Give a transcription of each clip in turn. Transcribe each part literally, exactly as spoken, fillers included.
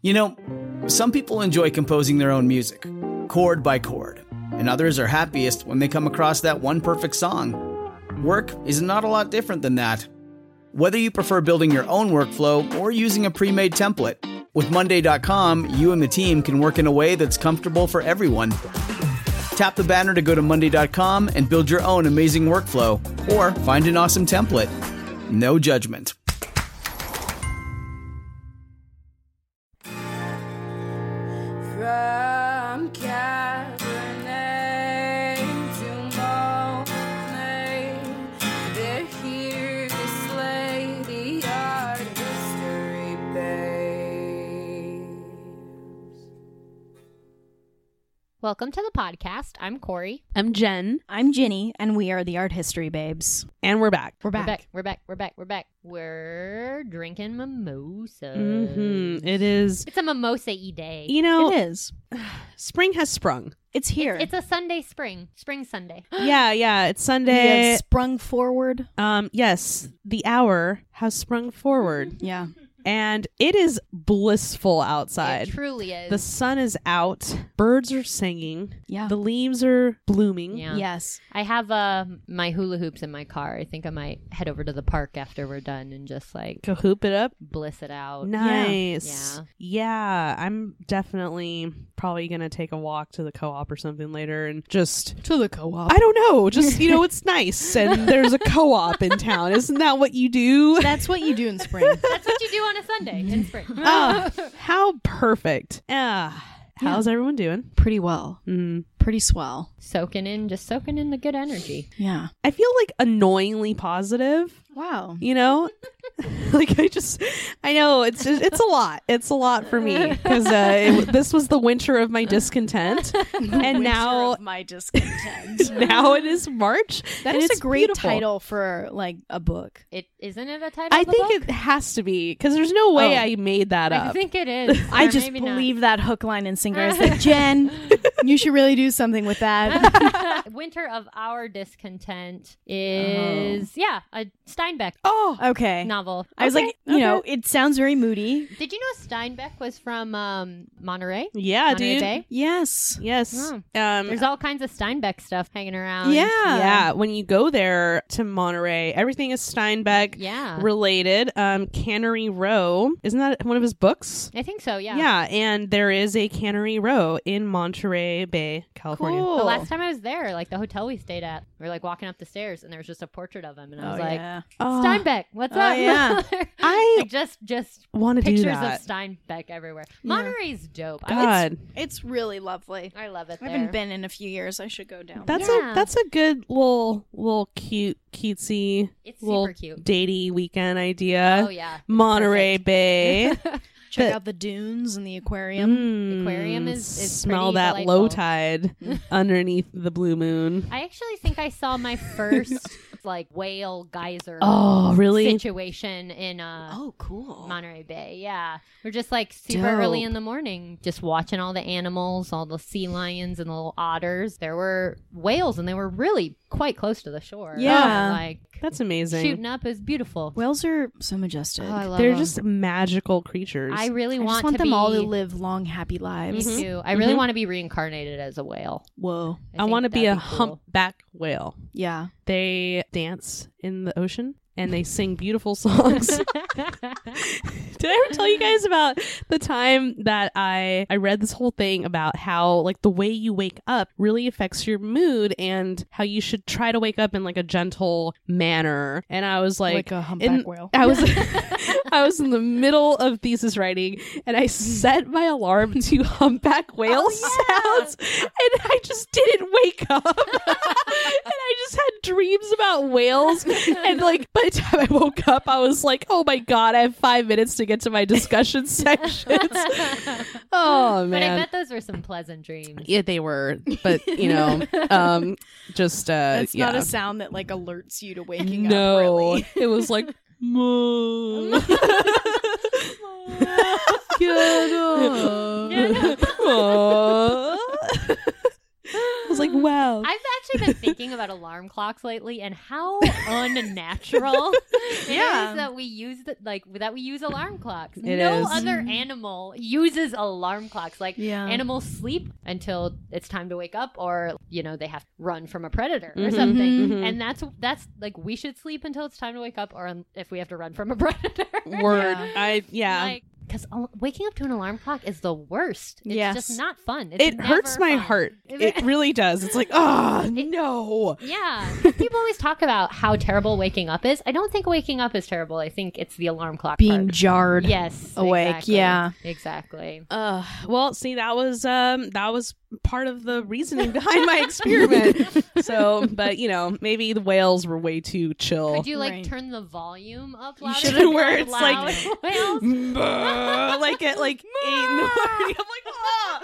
You know, some people enjoy composing their own music, chord by chord, and others are happiest when they come across that one perfect song. Work is not a lot different than that. Whether you prefer building your own workflow or using a pre-made template, with Monday dot com, you and the team can work in a way that's comfortable for everyone. Tap the banner to go to Monday dot com and build your own amazing workflow, or find an awesome template. No judgment. From Cabernet to Monet, they're here to slay the art history babes. Welcome to the podcast. I'm Corey. I'm Jen. I'm Ginny, and we are the Art History Babes. And we're back. We're back. We're back. We're back. We're back. We're back. We're drinking mimosas. Mm-hmm. It is. It's a mimosa-y day. You know, It is. spring has sprung. It's here. It's, it's a Sunday spring. Spring Sunday. yeah, yeah. It's We Sunday. have sprung forward. Um, yes, the hour has sprung forward, Yeah. and it is blissful It outside. truly is. The sun is out. Birds are singing. Yeah. The leaves are blooming. Yeah. Yes. I have uh, my hula hoops in my car. I think I might head over to the park after we're done and just like Go hoop it up. bliss it out. Nice. Yeah. Yeah, I'm definitely probably going to take a walk to the co-op or something later and just To the co-op. I don't know. Just, you know, it's nice. And there's a co-op in town. Isn't that what you do? That's what you do in spring. That's what you do on a Sunday in spring. Ah, how perfect. Ah, how's everyone doing? Pretty well. Mm. Pretty swell. soaking in, just soaking in the good energy. Yeah. I feel like annoyingly positive, Wow. you know? Like I just, I know it's it's a lot. It's a lot for me because uh, it- this was the winter of my discontent, and now my discontent. now it is March. That and is it's a great beautiful. title for like a book. It isn't it a title? I of the think book? it has to be because there's no way Oh. I made that I up. think it is. I Or just maybe not. believe that hook, line, and sinker. I was like, Jen, you should really do something with that. Winter of Our Discontent is yeah a Steinbeck oh, Okay. novel. I was Okay, like, you okay. know, it sounds very moody. Did you know Steinbeck was from um, Monterey? yeah, Monterey dude. Bay? Yes. Yes. Oh. Um, There's all kinds of Steinbeck stuff hanging around. Yeah. yeah, when you go there to Monterey, everything is Steinbeck Yeah. related. Um, Cannery Row, isn't that one of his books? I think so. Yeah. Yeah, and there is a Cannery Row in Monterey Bay, California. Cool. The last time I was there, like the hotel we stayed at, we were like walking up the stairs, and there was just a portrait of him, and I was Oh, like, yeah. Oh, Steinbeck, what's Oh, up? yeah. I like just just want to do pictures that. of Steinbeck everywhere. Yeah. Monterey's dope. I, God, It's really lovely. I love it I there. haven't been in a few years. I should go down. that's Yeah. a that's a good little little cute cutesy It's little super cute. datey weekend idea. Oh yeah, It's Monterey perfect. Bay. Check but- out the dunes and the aquarium. Mm, aquarium is- is smell pretty that delightful. low tide underneath the blue moon. I actually think I saw my first like whale geyser Oh, really? situation in uh Oh, cool. Monterey Bay. Yeah. We're just like super Dope. early in the morning, just watching all the animals, all the sea lions and the little otters. There were whales and they were really quite close to the shore. Yeah. Like That's amazing. shooting up is beautiful. Whales are so majestic. Oh, I love They're them. just magical creatures. I really I want, just want to them be, all to live long, happy Me lives. too. I really Mhm. want to be reincarnated as a whale. Whoa. I, think want to be a that'd cool. humpback whale. Yeah. They dance in the ocean and they sing beautiful songs. Did I ever tell you guys about the time that I I read this whole thing about how like the way you wake up really affects your mood and how you should try to wake up in like a gentle manner? And I was like, Like a humpback in- whale. I was I was in the middle of thesis writing and I set my alarm to humpback whale Oh, yeah. sounds and I just didn't wake up. And I just had dreams about whales and like by the time I woke up I was like, oh my god, I have five minutes to get to my discussion sections. Oh But I man. bet those were some pleasant dreams. Yeah, they were, but you know, um, just uh, That's yeah. not a sound that like alerts you to waking no, up. Really. it was like, Mom. Get up. Aw. I was like, wow. I've actually been thinking about alarm clocks lately and how unnatural it Yeah. is that we use the, like that we use alarm clocks. It no is. other animal uses alarm clocks. Like Yeah. animals sleep until it's time to wake up, or you know they have to run from a predator or Mhm. something. Mhm. And that's that's like we should sleep until it's time to wake up, or um, if we have to run from a predator. Word. Yeah. I yeah. Like, because waking up to an alarm clock is the worst. It's Yes. just not fun. It's it hurts never my fun. heart. It- It really does. It's like, oh no. Yeah. 'Cause people always talk about how terrible waking up is. I don't think waking up is terrible. I think it's the alarm clock Being part. jarred. Yes. awake, exactly. yeah. Exactly. Uh, well, see, that was um, that was part of the reasoning behind my experiment. So, but you know, maybe the whales were way too chill. Could you like Right. turn the volume up You louder? should've- than where the it's like- loud whales? Bah, like at like eight in the morning. I'm like, ah.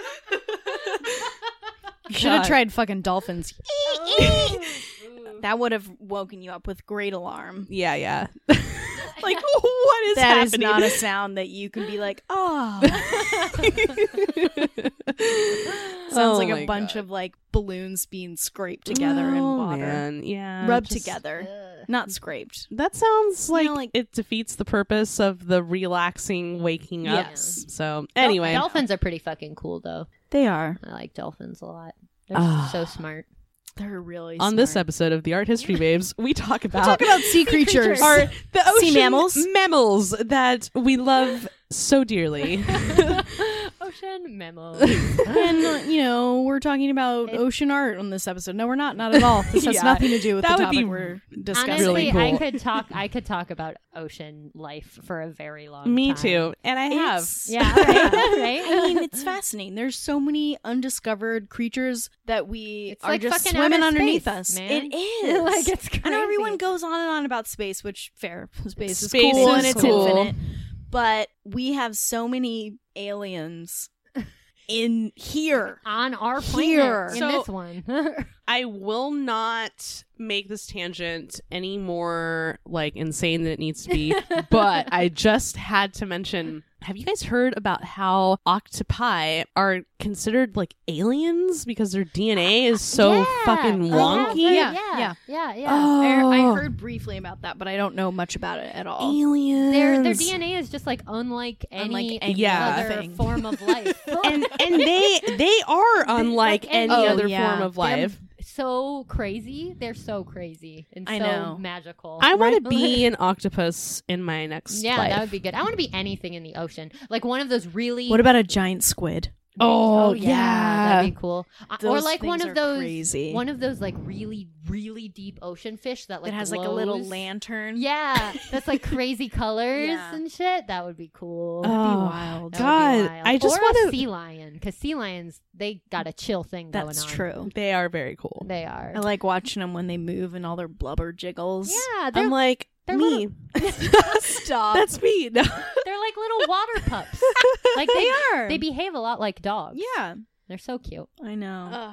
You should have God. tried fucking dolphins. Ooh. That would have woken you up with great alarm. Yeah, yeah. Like, what is That is happening? not a sound that you can be like, oh. Sounds Oh like my a bunch God. of like balloons being scraped together in Oh, water. man. Yeah, Rubbed just- together. Ugh. Not scraped. That sounds You like, know, like- it defeats the purpose of the relaxing waking up. Yes. So Dol- anyway, dolphins are pretty fucking cool though. They are. I like dolphins a lot. They're Ah. so smart. They're really on this smart. episode of the Art History Babes, we talk about Talk about sea creatures. our the ocean Sea mammals. mammals that we love so dearly. Ocean memos. and, uh, you know, we're talking about It- ocean art on this episode. No, we're not. Not at all. This has Yeah, nothing to do with that the would be topic we're discussing. Honestly, Really cool. I could talk. I could talk about ocean life for a very long Me time. too, and I have. It's- Yeah, right, right. I mean, it's fascinating. There's so many undiscovered creatures that we It's are like just fucking swimming outer underneath space, us. man. It is. Like, it's I know everyone crazy. goes on and on about space, which fair. Space is Space cool is and it's cool. infinite. But we have so many aliens in here. On our planet, Here. in So- this one. I will not make this tangent any more like insane than it needs to be, but I just had to mention, have you guys heard about how octopi are considered like aliens because their D N A is so Yeah. fucking Oh, wonky? Yeah, yeah, yeah. yeah, yeah. Oh. I I heard briefly about that, but I don't know much about it at all. Aliens. Their their D N A is just like unlike any Unlike any Yeah. other thing. form of life. and and they they are unlike Like any any- other Oh, yeah. form of They're life. so crazy. They're so crazy and I so know. magical. I want Right. to be an octopus in my next yeah, life. that would be good. I want to be anything in the ocean, like one of those really. What about a giant squid? Oh, yeah, yeah. that'd be cool. Uh, or Those like one things of are those, crazy. one of those like really, really deep ocean fish that like That has like a little glows. lantern. Yeah, that's like crazy colors Yeah. and shit. That would be cool. Oh, That'd be wild. That would God, be wild. I just or want a to. sea lion, because sea lions they got a chill thing going on. That's true. They are very cool. They are. I like watching them when they move and all their blubber jiggles. yeah, they're I'm like they're me. Stop. That's me. No. they're like little water pups. Like they, they are. they behave a lot like dogs. Yeah, They're so cute. I know.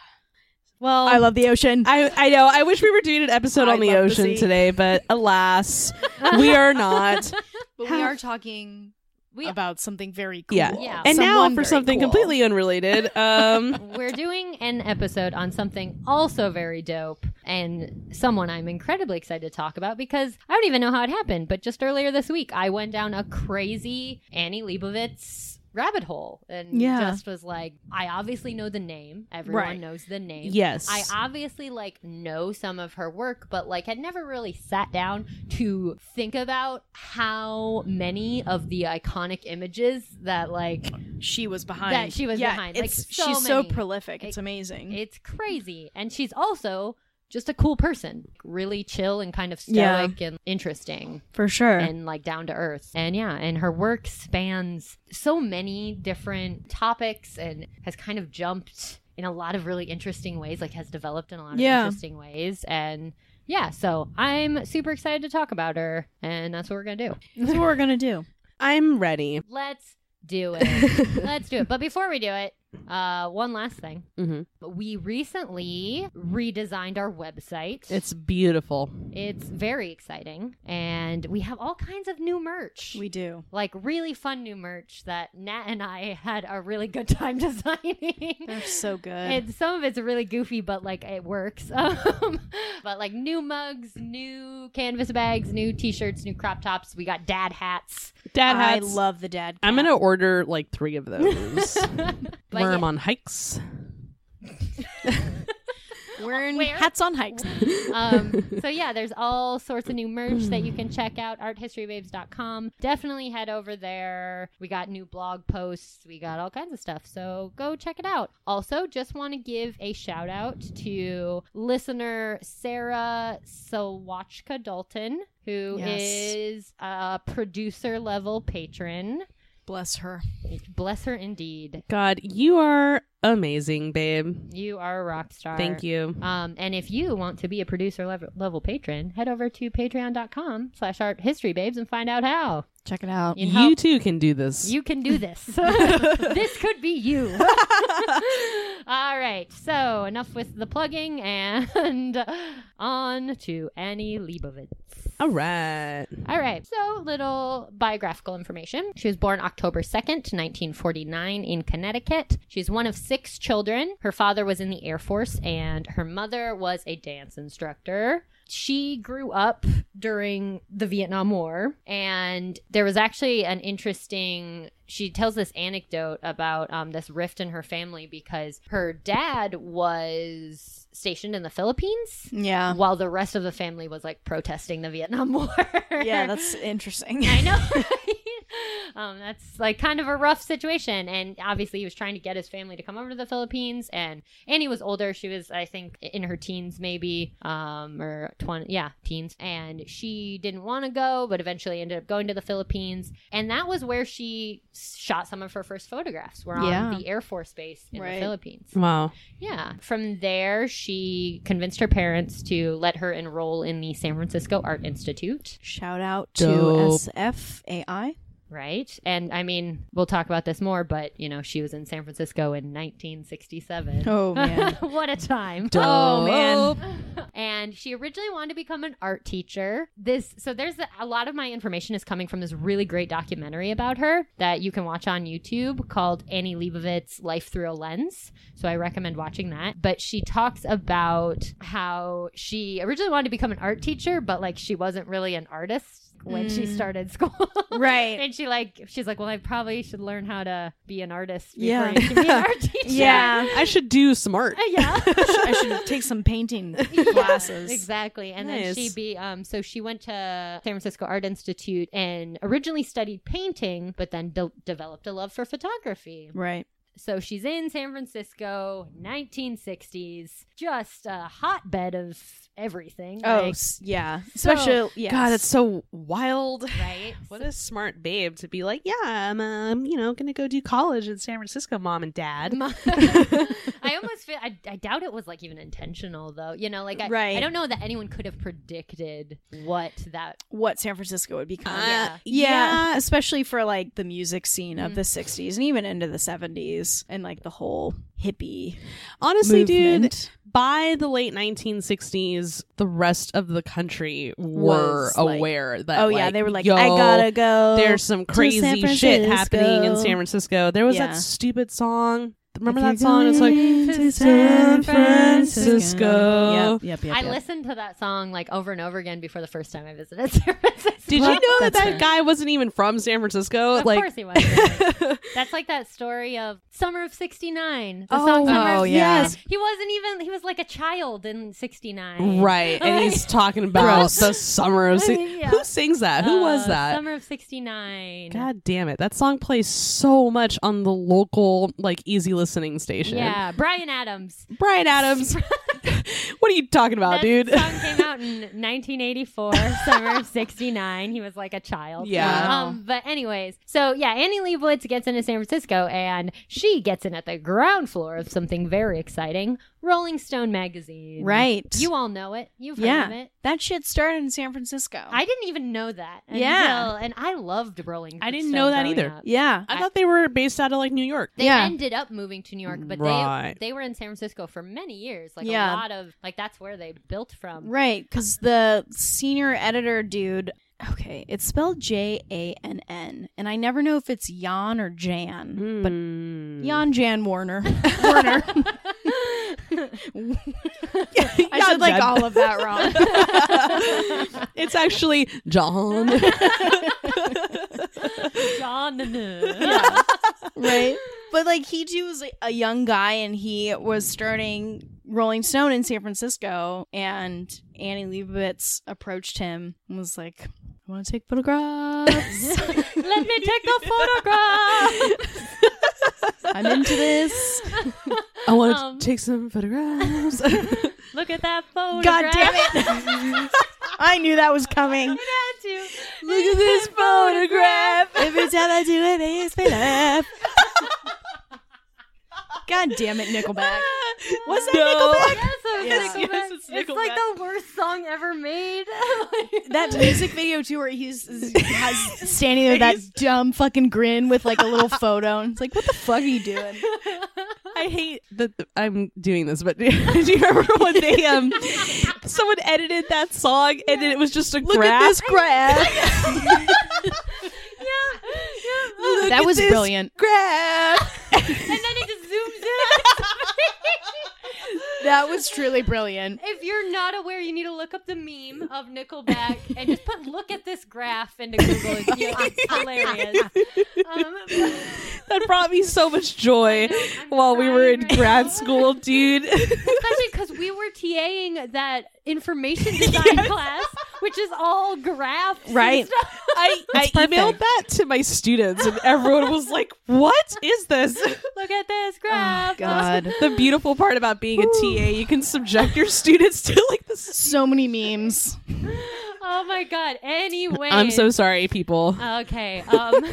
Well, I love the ocean. I, I know. I wish we were doing an episode I on the love the ocean sea. today, but alas, we are not. but we are talking We- about something very cool. Yeah. Yeah. And now Someone for very something cool. completely unrelated. Um, We're doing an episode on something also very dope and someone I'm incredibly excited to talk about because I don't even know how it happened, but just earlier this week I went down a crazy Annie Leibovitz rabbit hole and Yeah. just was like, I obviously know the name. Everyone Right. knows the name. yes. I obviously like know some of her work, but like had never really sat down to think about how many of the iconic images that like She was behind. That she was yeah, behind, like, It's, so she's so many. prolific. It's It- amazing. it's crazy. And she's also just a cool person, really chill and kind of Yeah. stoic and interesting For sure. and like down to earth. And yeah, and her work spans so many different topics and has kind of jumped in a lot of really interesting ways, like has developed in a lot of Yeah. interesting ways. And yeah, so I'm super excited to talk about her, and that's what we're gonna do. That's what we're gonna do. I'm ready. Let's do it. Let's do it. But before we do it, Uh, one last thing. Mm-hmm. We recently redesigned our website. It's beautiful. It's very exciting. And we have all kinds of new merch. We do. Like really fun new merch that Nat and I had a really good time designing. They're so good. And some of it's really goofy, but like it works. Um, but like new mugs, new canvas bags, new t-shirts, new crop tops. We got dad hats. Dad I hats. love the dad. I'm cap. gonna order like three of those. But Wear yeah. them on hikes. Wearing Where? hats on hikes. um, so yeah, there's all sorts of new merch that you can check out. art history babes dot com. Definitely head over there. We got new blog posts. We got all kinds of stuff. So go check it out. Also, just want to give a shout out to listener Sarah Sawachka Dalton, who Yes. is a producer level patron. Bless her. Bless her indeed. God, you are amazing, babe. You are a rock star. Thank you. Um, and if you want to be a producer level, level patron, head over to patreon.com slash art history babes and find out how. Check it out. You You, know, too can do this. you can do this. This could be you. All right. So enough with the plugging and on to Annie Leibovitz. All right. All right. So little biographical information. She was born October second, nineteen forty-nine in Connecticut. She's one of six children. Her father was in the Air Force and her mother was a dance instructor. She grew up during the Vietnam War, and there was actually an interesting, she tells this anecdote about um, this rift in her family because her dad was stationed in the Philippines Yeah. while the rest of the family was like protesting the Vietnam War. Yeah, that's interesting. I know. um, that's like kind of a rough situation. And obviously he was trying to get his family to come over to the Philippines. And Annie was older. She was, I think, in her teens maybe, um, or twenty, yeah, teens. And she didn't want to go, but eventually ended up going to the Philippines. And that was where she shot some of her first photographs, were on Yeah. the Air Force Base in Right. the Philippines. Wow. Yeah. From there, she convinced her parents to let her enroll in the San Francisco Art Institute. Shout out to Dope. S F A I. Right. And I mean, we'll talk about this more, but, you know, she was in San Francisco in nineteen sixty-seven. Oh, man. What a time. Oh, man. And she originally wanted to become an art teacher. This, so there's a, a lot of my information is coming from this really great documentary about her that you can watch on YouTube called Annie Leibovitz Life Through a Lens. So I recommend watching that. But she talks about how she originally wanted to become an art teacher, but like she wasn't really an artist when she Mm. started school. Right. And she like, she's like, well, I probably should learn how to be an artist before Yeah. you can be an art teacher. Yeah. I should do some art. Yeah. I should take some painting classes. Exactly. And then Nice. she be um so she went to San Francisco Art Institute and originally studied painting, but then de- developed a love for photography. Right. So she's in San Francisco, nineteen sixties, just a hotbed of everything. Oh, like, s- yeah. Especially, yeah. God, that's so wild. right. What a smart babe to be like, yeah, I'm, um, you know, gonna go do college in San Francisco, mom and dad. I almost feel I, I doubt it was like even intentional though. You know, like I, Right. I don't know that anyone could have predicted what that. what San Francisco would become. Uh, Yeah. Yeah, especially for like the music scene of Mm. the sixties and even into the seventies and like the whole hippie Honestly, dude, movement. by the late nineteen sixties, the rest of the country were Was, like- aware that. Oh yeah, like, they were like, yo, I gotta go. There's some to crazy San shit happening in Francisco." San Francisco. There was Yeah. that stupid song. Remember If that you're song? It's like going to San San Francisco. Yep, yep, yep. I yep. listened to that song like over and over again before the first time I visited San Francisco. Did you Well, know that that's that fair. guy wasn't even from San Francisco? Of like, course he was. Really. That's like that story of Summer of sixty-nine. The Oh, song Summer oh, of yeah. sixty-nine. He wasn't even, he was like a child in sixty-nine. right, and he's talking about Gross. the summer of. Si- Yeah. Who sings that? Who was Uh, that? Summer of sixty-nine. God damn it! That song plays so much on the local, like, easy listening station. Yeah, Brian Adams. Brian Adams. What are you talking about, that dude? song came out in nineteen eighty-four, summer of sixty-nine. He was like a child. Yeah. Wow. Um, but anyways, so yeah, Annie Leibovitz gets into San Francisco, and she gets in at the ground floor of something very exciting, Rolling Stone magazine. Right. You all know it. You've heard yeah. of it. That shit started in San Francisco. I didn't even know that. Yeah. Until, and I loved Rolling I didn't Stone know that growing either. up. yeah. I thought they were based out of like New York. They Yeah. ended up moving to New York, but Right. they they were in San Francisco for many years. Like Yeah. a lot of like that's where they built from. Right, because the senior editor dude, okay, it's spelled J A N N, and I never know if it's Jan or Jan, but Mm. Jan Jan Warner. Warner. I said like Jan. all of that wrong. It's actually John. John. Yeah. Right? But like he too was like, a young guy, and he was starting Rolling Stone in San Francisco, and Annie Leibovitz approached him and was like, I want to take photographs. Let me take a photograph. I'm into this. I want to Um, take some photographs. Look at that photograph. God damn it. I knew that was coming. It had to. Look at this photograph. Every time I do it, it makes me laugh. God damn it, Nickelback. Was that No. Nickelback? Yes, it was Yes, Nickelback. yes, it's It's like Nickelback. the worst song ever made. That music video too, where he's has standing there with that dumb fucking grin with like a little photo, and it's like, what the fuck are you doing? I hate that th- I'm doing this, but do you remember when they um someone edited that song and then it was just a Look graph? at this graph. yeah, yeah. Look That at was this brilliant. graph. And then it just zooms in. That was truly brilliant. If you're not aware, you need to look up the meme of Nickelback and just put "look at this graph" into Google. It's, it's hilarious. Um, That brought me so much joy I'm while we were in crying right grad now. school, dude. Especially because we were TAing that information design Yes. class, which is all graphs, and Right. stuff. I, I perfect. emailed that to my students and everyone was like, what is this? Look at this graph. Oh, God. The beautiful part about being a T A, you can subject your students to like this. So many memes. Oh my god. Anyway, I'm so sorry, people. okay. Um,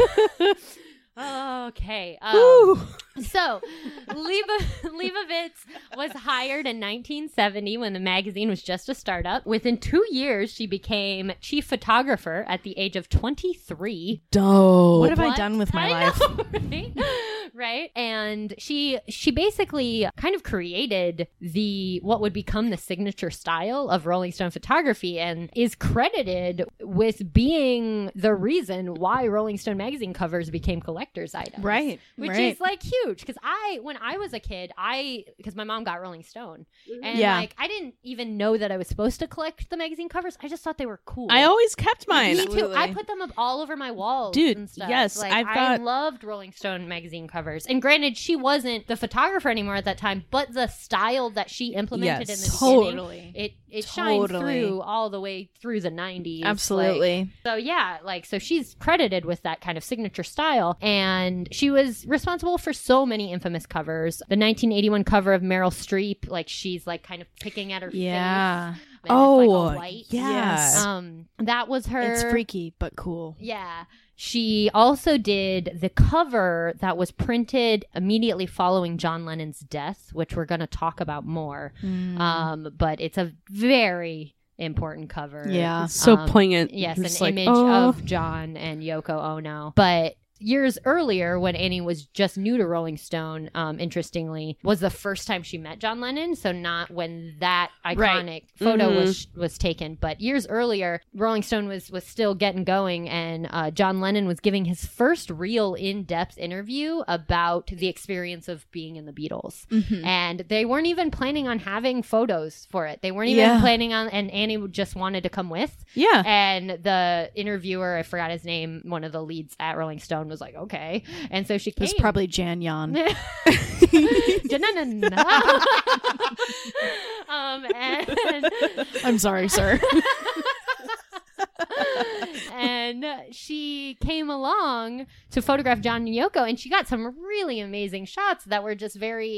okay. Um, Woo. So, Leiba- Leibovitz was hired in nineteen seventy when the magazine was just a startup. Within two years, she became chief photographer at the age of twenty-three. Dope. What have I What? done with my I life? know, right? Right? And she she basically kind of created the what would become the signature style of Rolling Stone photography, and is credited with being the reason why Rolling Stone magazine covers became collector's items. Right. Which right. is like huge, because I when I was a kid, I because my mom got Rolling Stone, and Yeah. like I didn't even know that I was supposed to collect the magazine covers. I just thought they were cool. I always kept mine. Me too. Absolutely. I put them up all over my walls, Dude, and stuff. yes, like, I've I got- loved Rolling Stone magazine covers. And granted, she wasn't the photographer anymore at that time, but the style that she implemented Yes. in the beginning, Totally. it it shined Totally. through all the way through the nineties. like- Absolutely. so yeah, like so she's credited with that kind of signature style, and she was responsible for so many infamous covers. The nineteen eighty-one cover of Meryl Streep, like she's like kind of picking at her Yeah. face. and it's, like, all Oh, white. yeah. Yes. Um, that was her. It's freaky, but cool. Yeah. She also did the cover that was printed immediately following John Lennon's death, which we're going to talk about more. Mm. Um, but it's a very important cover. Yeah. It's so Um, poignant. Yes, You're an just like, image oh. of John and Yoko Ono. But years earlier, when Annie was just new to Rolling Stone, um, interestingly, was the first time she met John Lennon. So not when that iconic photo Mhm. was was taken, but years earlier, Rolling Stone was was still getting going, and uh, John Lennon was giving his first real in-depth interview about the experience of being in the Beatles. Mhm. And they weren't even planning on having photos for it. They weren't even Yeah. planning on, and Annie just wanted to come with. Yeah. And the interviewer, I forgot his name, one of the leads at Rolling Stone, was like, okay. And so she It came. was probably Jan Yan. Ja-na-na-na. um, and, I'm sorry, sir. and she came along to photograph John and Yoko, and she got some really amazing shots that were just very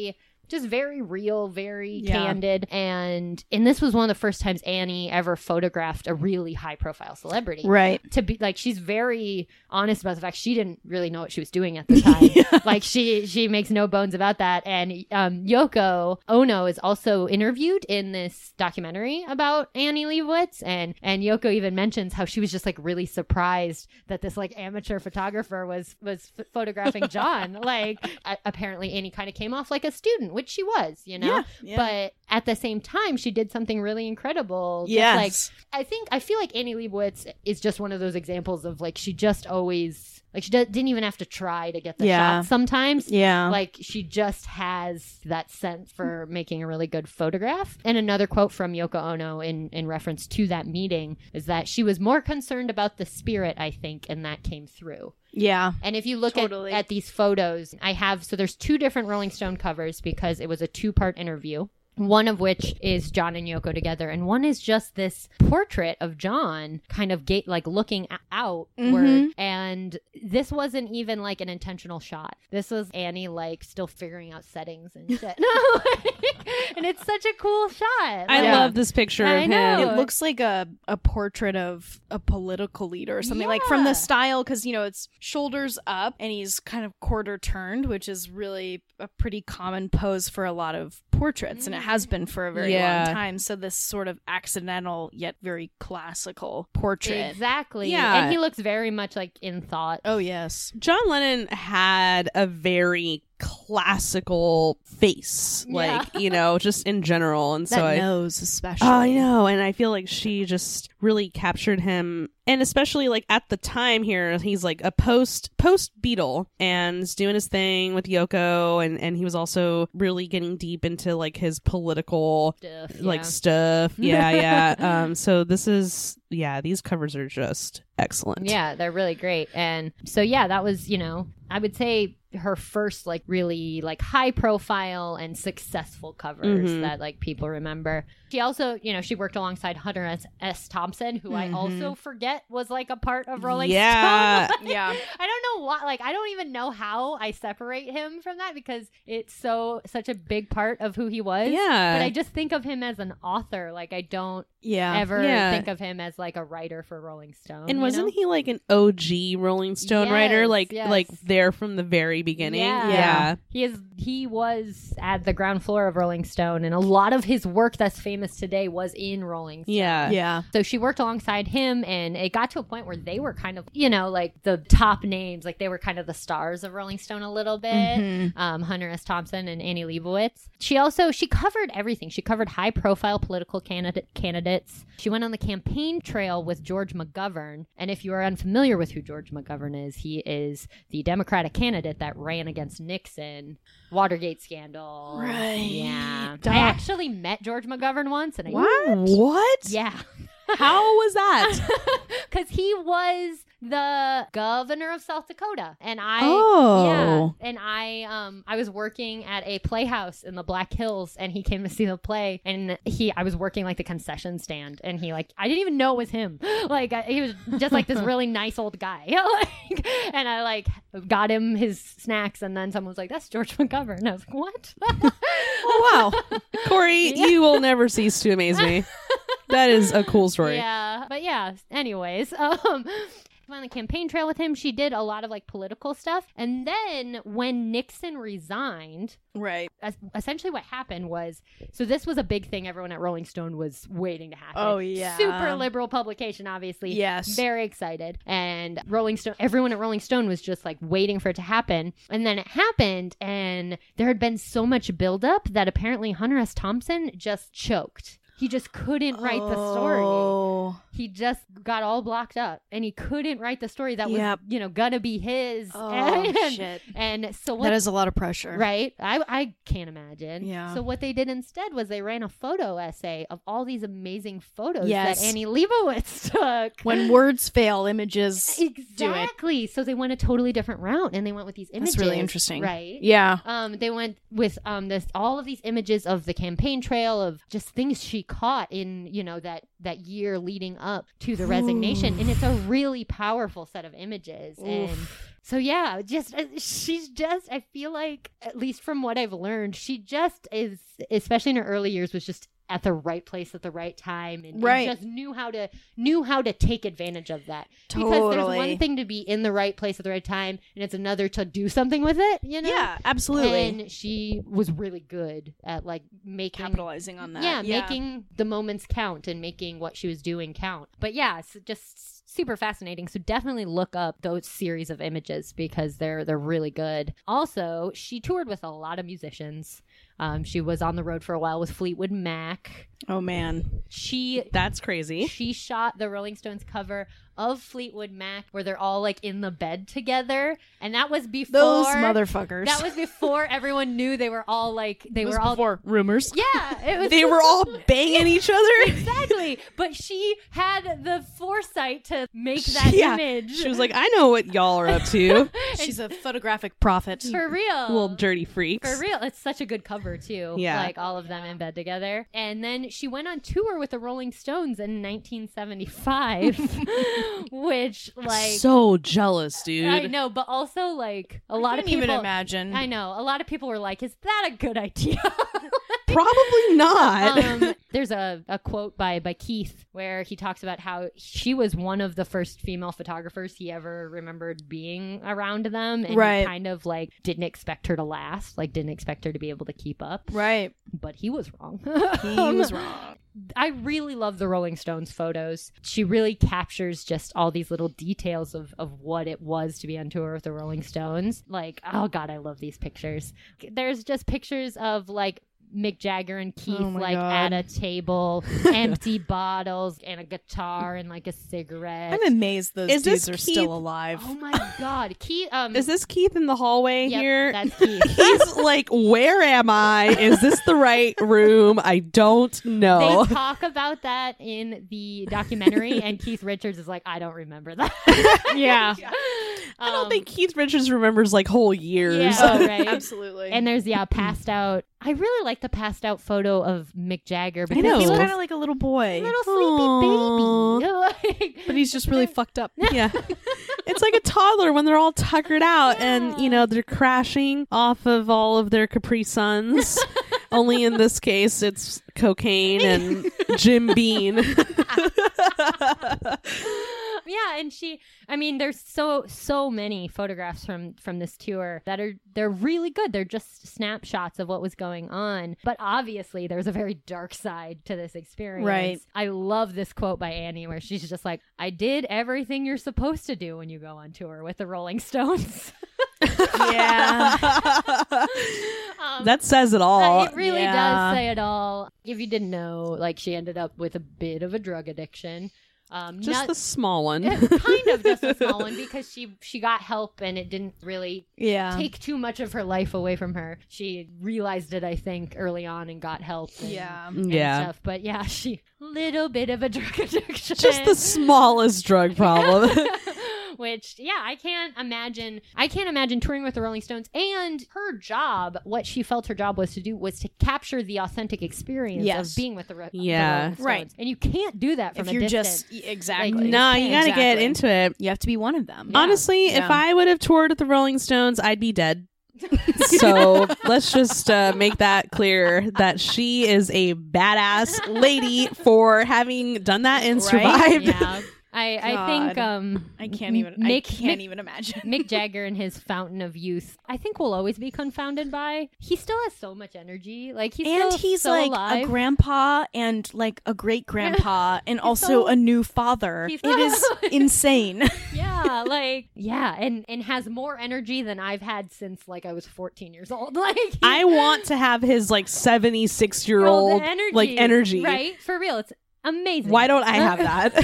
just very real, very Yeah. candid. And and this was one of the first times Annie ever photographed a really high profile celebrity. Right. To be like, she's very honest about the fact she didn't really know what she was doing at the time. Yeah. Like she she makes no bones about that. And um, Yoko Ono is also interviewed in this documentary about Annie Leibovitz, and and Yoko even mentions how she was just like really surprised that this like amateur photographer was was f- photographing John. Like a- apparently Annie kind of came off like a student, which she was, you know. Yeah, yeah. But at the same time, she did something really incredible. Just Yes. like I think I feel like Annie Leibovitz is just one of those examples of like she just always like she d- didn't even have to try to get the Yeah. shot sometimes. Yeah. Like she just has that sense for making a really good photograph. And another quote from Yoko Ono in in reference to that meeting is that she was more concerned about the spirit, I think, and that came through. yeah. And if you look Totally. at, at these photos, I have, so there's two different Rolling Stone covers because it was a two-part interview. One of which is John and Yoko together, and one is just this portrait of John kind of gate like looking a- outward. Mhm. And this wasn't even like an intentional shot. This was Annie like still figuring out settings and shit. No, and it's such a cool shot. I Yeah. love this picture I of know. him. It looks like a, a portrait of a political leader or something, like from Yeah. the style, because, you know, it's shoulders up and he's kind of quarter turned, which is really a pretty common pose for a lot of portraits, and it has been for a very Yeah. long time. So this sort of accidental yet very classical portrait. Exactly. Yeah. And he looks very much like in thought. Oh, yes. John Lennon had a very classical face, Yeah. like, you know, just in general. And That so I, nose, especially. oh, I know. And I feel like she just really captured him. And especially like at the time here, he's like a post post Beatle and is doing his thing with Yoko. And, and he was also really getting deep into like his political Stuff, like yeah. stuff. Yeah, yeah. um, so this is, yeah, these covers are just excellent. Yeah, they're really great. And so, yeah, that was, you know, I would say her first like really like high profile and successful covers Mhm. that like people remember. She also, you know, she worked alongside Hunter S. S. Thompson, who I Mhm. also forget was like a part of Rolling Yeah. Stone. Yeah. I don't know why, like I don't even know how I separate him from that because it's so such a big part of who he was. Yeah. But I just think of him as an author. Like I don't Yeah. ever Yeah. think of him as like a writer for Rolling Stone. And you wasn't know? he like an O G Rolling Stone Yes, writer? Like yes. like there from the very beginning. Yeah. Yeah. He is he was at the ground floor of Rolling Stone, and a lot of his work that's famous today was in Rolling Stone. Yeah. Yeah. So she worked alongside him, and it got to a point where they were kind of, you know, like the top names, like they were kind of the stars of Rolling Stone a little bit. Mhm. Um, Hunter S. Thompson and Annie Leibovitz. She also she covered everything. She covered high profile political candidate candidates. She went on the campaign trail with George McGovern, and if you are unfamiliar with who George McGovern is, he is the Democratic candidate that ran against Nixon. Watergate scandal. Right. Yeah. Duh. I actually met George McGovern once, and I What? What? yeah. How was that? Because he was the governor of South Dakota, and I, Oh. yeah, and I, um, I was working at a playhouse in the Black Hills, and he came to see the play, and he, I was working like the concession stand, and he like, I didn't even know it was him, like I, he was just like this really nice old guy, like, and I like got him his snacks, and then someone was like, "That's George McGovern," and I was like, "What?" Oh wow. Corey, Yeah. you will never cease to amaze me. That is a cool story. Yeah, but yeah. Anyways, um, on the campaign trail with him, she did a lot of like political stuff, and then when Nixon resigned, Right. es- essentially what happened was, so this was a big thing everyone at Rolling Stone was waiting to happen. Oh, yeah. Super liberal publication, obviously. Yes. Very excited. And Rolling Stone, everyone at Rolling Stone was just like waiting for it to happen. And then it happened, and there had been so much buildup that apparently Hunter S. Thompson just choked. He just couldn't write the story. Oh. He just got all blocked up, and he couldn't write the story that Yep. was, you know, gonna be his. Oh, and, shit. And so what? That is a lot of pressure. Right? I I can't imagine. Yeah. So what they did instead was they ran a photo essay of all these amazing photos Yes. that Annie Leibovitz took. When words fail, images do it. Exactly. So they went a totally different route, and they went with these images. That's really interesting. Right? Yeah. Um, they went with um this all of these images of the campaign trail of just things she caught in, you know, that that year leading up to the resignation, and it's a really powerful set of images. And so yeah, just uh, she's just, I feel like, at least from what I've learned, she just is, especially in her early years, was just at the right place at the right time, and, Right. and just knew how to knew how to take advantage of that. Because there's Totally. one thing to be in the right place at the right time, and it's another to do something with it, you know? Yeah, absolutely. And she was really good at like making Capitalizing on that. yeah, making the moments count and making what she was doing count. But yeah, it's just super fascinating. So definitely look up those series of images because they're they're really good. Also, she toured with a lot of musicians. Um, she was on the road for a while with Fleetwood Mac. Oh man. She That's crazy. she shot the Rolling Stones cover of Fleetwood Mac where they're all like in the bed together, and that was before Those motherfuckers. that was before everyone knew they were all like they It was were all before rumors. yeah it was They were all banging each other. exactly, but she had the foresight to make that Yeah. image. She was like, I know what y'all are up to. She's a photographic prophet. for real, Little dirty freaks. For real, it's such a good cover too. Yeah. Like all of them in bed together. And then she went on tour with the Rolling Stones in nineteen seventy-five, which like So jealous, dude. I know, but also like a lot I of can't people. even imagine. I know a lot of people were like, "Is that a good idea?" Probably not. um, there's a, a quote by by Keith where he talks about how she was one of the first female photographers he ever remembered being around them, and Right. he kind of like didn't expect her to last, like didn't expect her to be able to keep up. Right. But he was wrong. He was wrong. I really love the Rolling Stones photos. She really captures just all these little details of, of what it was to be on tour with the Rolling Stones. Like, oh God, I love these pictures. There's just pictures of like Mick Jagger and Keith Oh my like God. at a table, empty bottles and a guitar and like a cigarette. I'm amazed those Is dudes this are Keith- still alive. Oh my God, Keith. Um, Is this Keith in the hallway yep, here? That's Keith. He's like, where am I? Is this the right room? I don't know. They talk about that in the documentary, and Keith Richards is like, I don't remember that. Yeah. I don't Um, think Keith Richards remembers like whole years. Yeah, oh, right. Absolutely. And there's yeah, passed out. I really like the passed out photo of Mick Jagger because know. he he's was kind of like a little boy, a little sleepy baby. Like- but he's just really fucked up. Yeah. It's like a toddler when they're all tuckered out and, you know, they're crashing off of all of their Capri Suns. Only in this case, it's cocaine and Jim Beam. yeah, and she I mean there's so so many photographs from from this tour that are they're really good. They're just snapshots of what was going on, but obviously there's a very dark side to this experience. Right. I love this quote by Annie where she's just like, I did everything you're supposed to do when you go on tour with the Rolling Stones. Yeah. Um, That says it all. it really yeah. does say it all. If you didn't know, like she ended up with a bit of a drug addiction. Um, Just not- the small one. kind of just a small one because she she got help and it didn't really Yeah. take too much of her life away from her. She realized it, I think, early on and got help. And, Yeah. and Yeah. stuff. But yeah, she little bit of a drug addiction. Just the smallest drug problem. Which, yeah, I can't imagine. I can't imagine touring with the Rolling Stones. And her job, what she felt her job was to do, was to capture the authentic experience Yes. of being with the, Ro- the Yeah. Rolling Stones. Right. And you can't do that from If a you're distance. just exactly. Nah, you gotta get Exactly. into it. You have to be one of them. Honestly, Yeah. if I would have toured with the Rolling Stones, I'd be dead. So let's just uh, make that clear that she is a badass lady for having done that and Right? survived. Yeah. I, I think God. um I can't even. I Mick, can't Mick, even imagine. Mick Jagger and his fountain of youth, I think we'll always be confounded by. He still has so much energy. Like he's and still he's so like alive. a grandpa and like a great grandpa and also so- a new father. he's It is so- insane. Yeah, like yeah, and and has more energy than I've had since like I was fourteen years old. Like he- I want to have his like seventy-six year old energy, like energy. right? For real, it's amazing. Why don't I have that?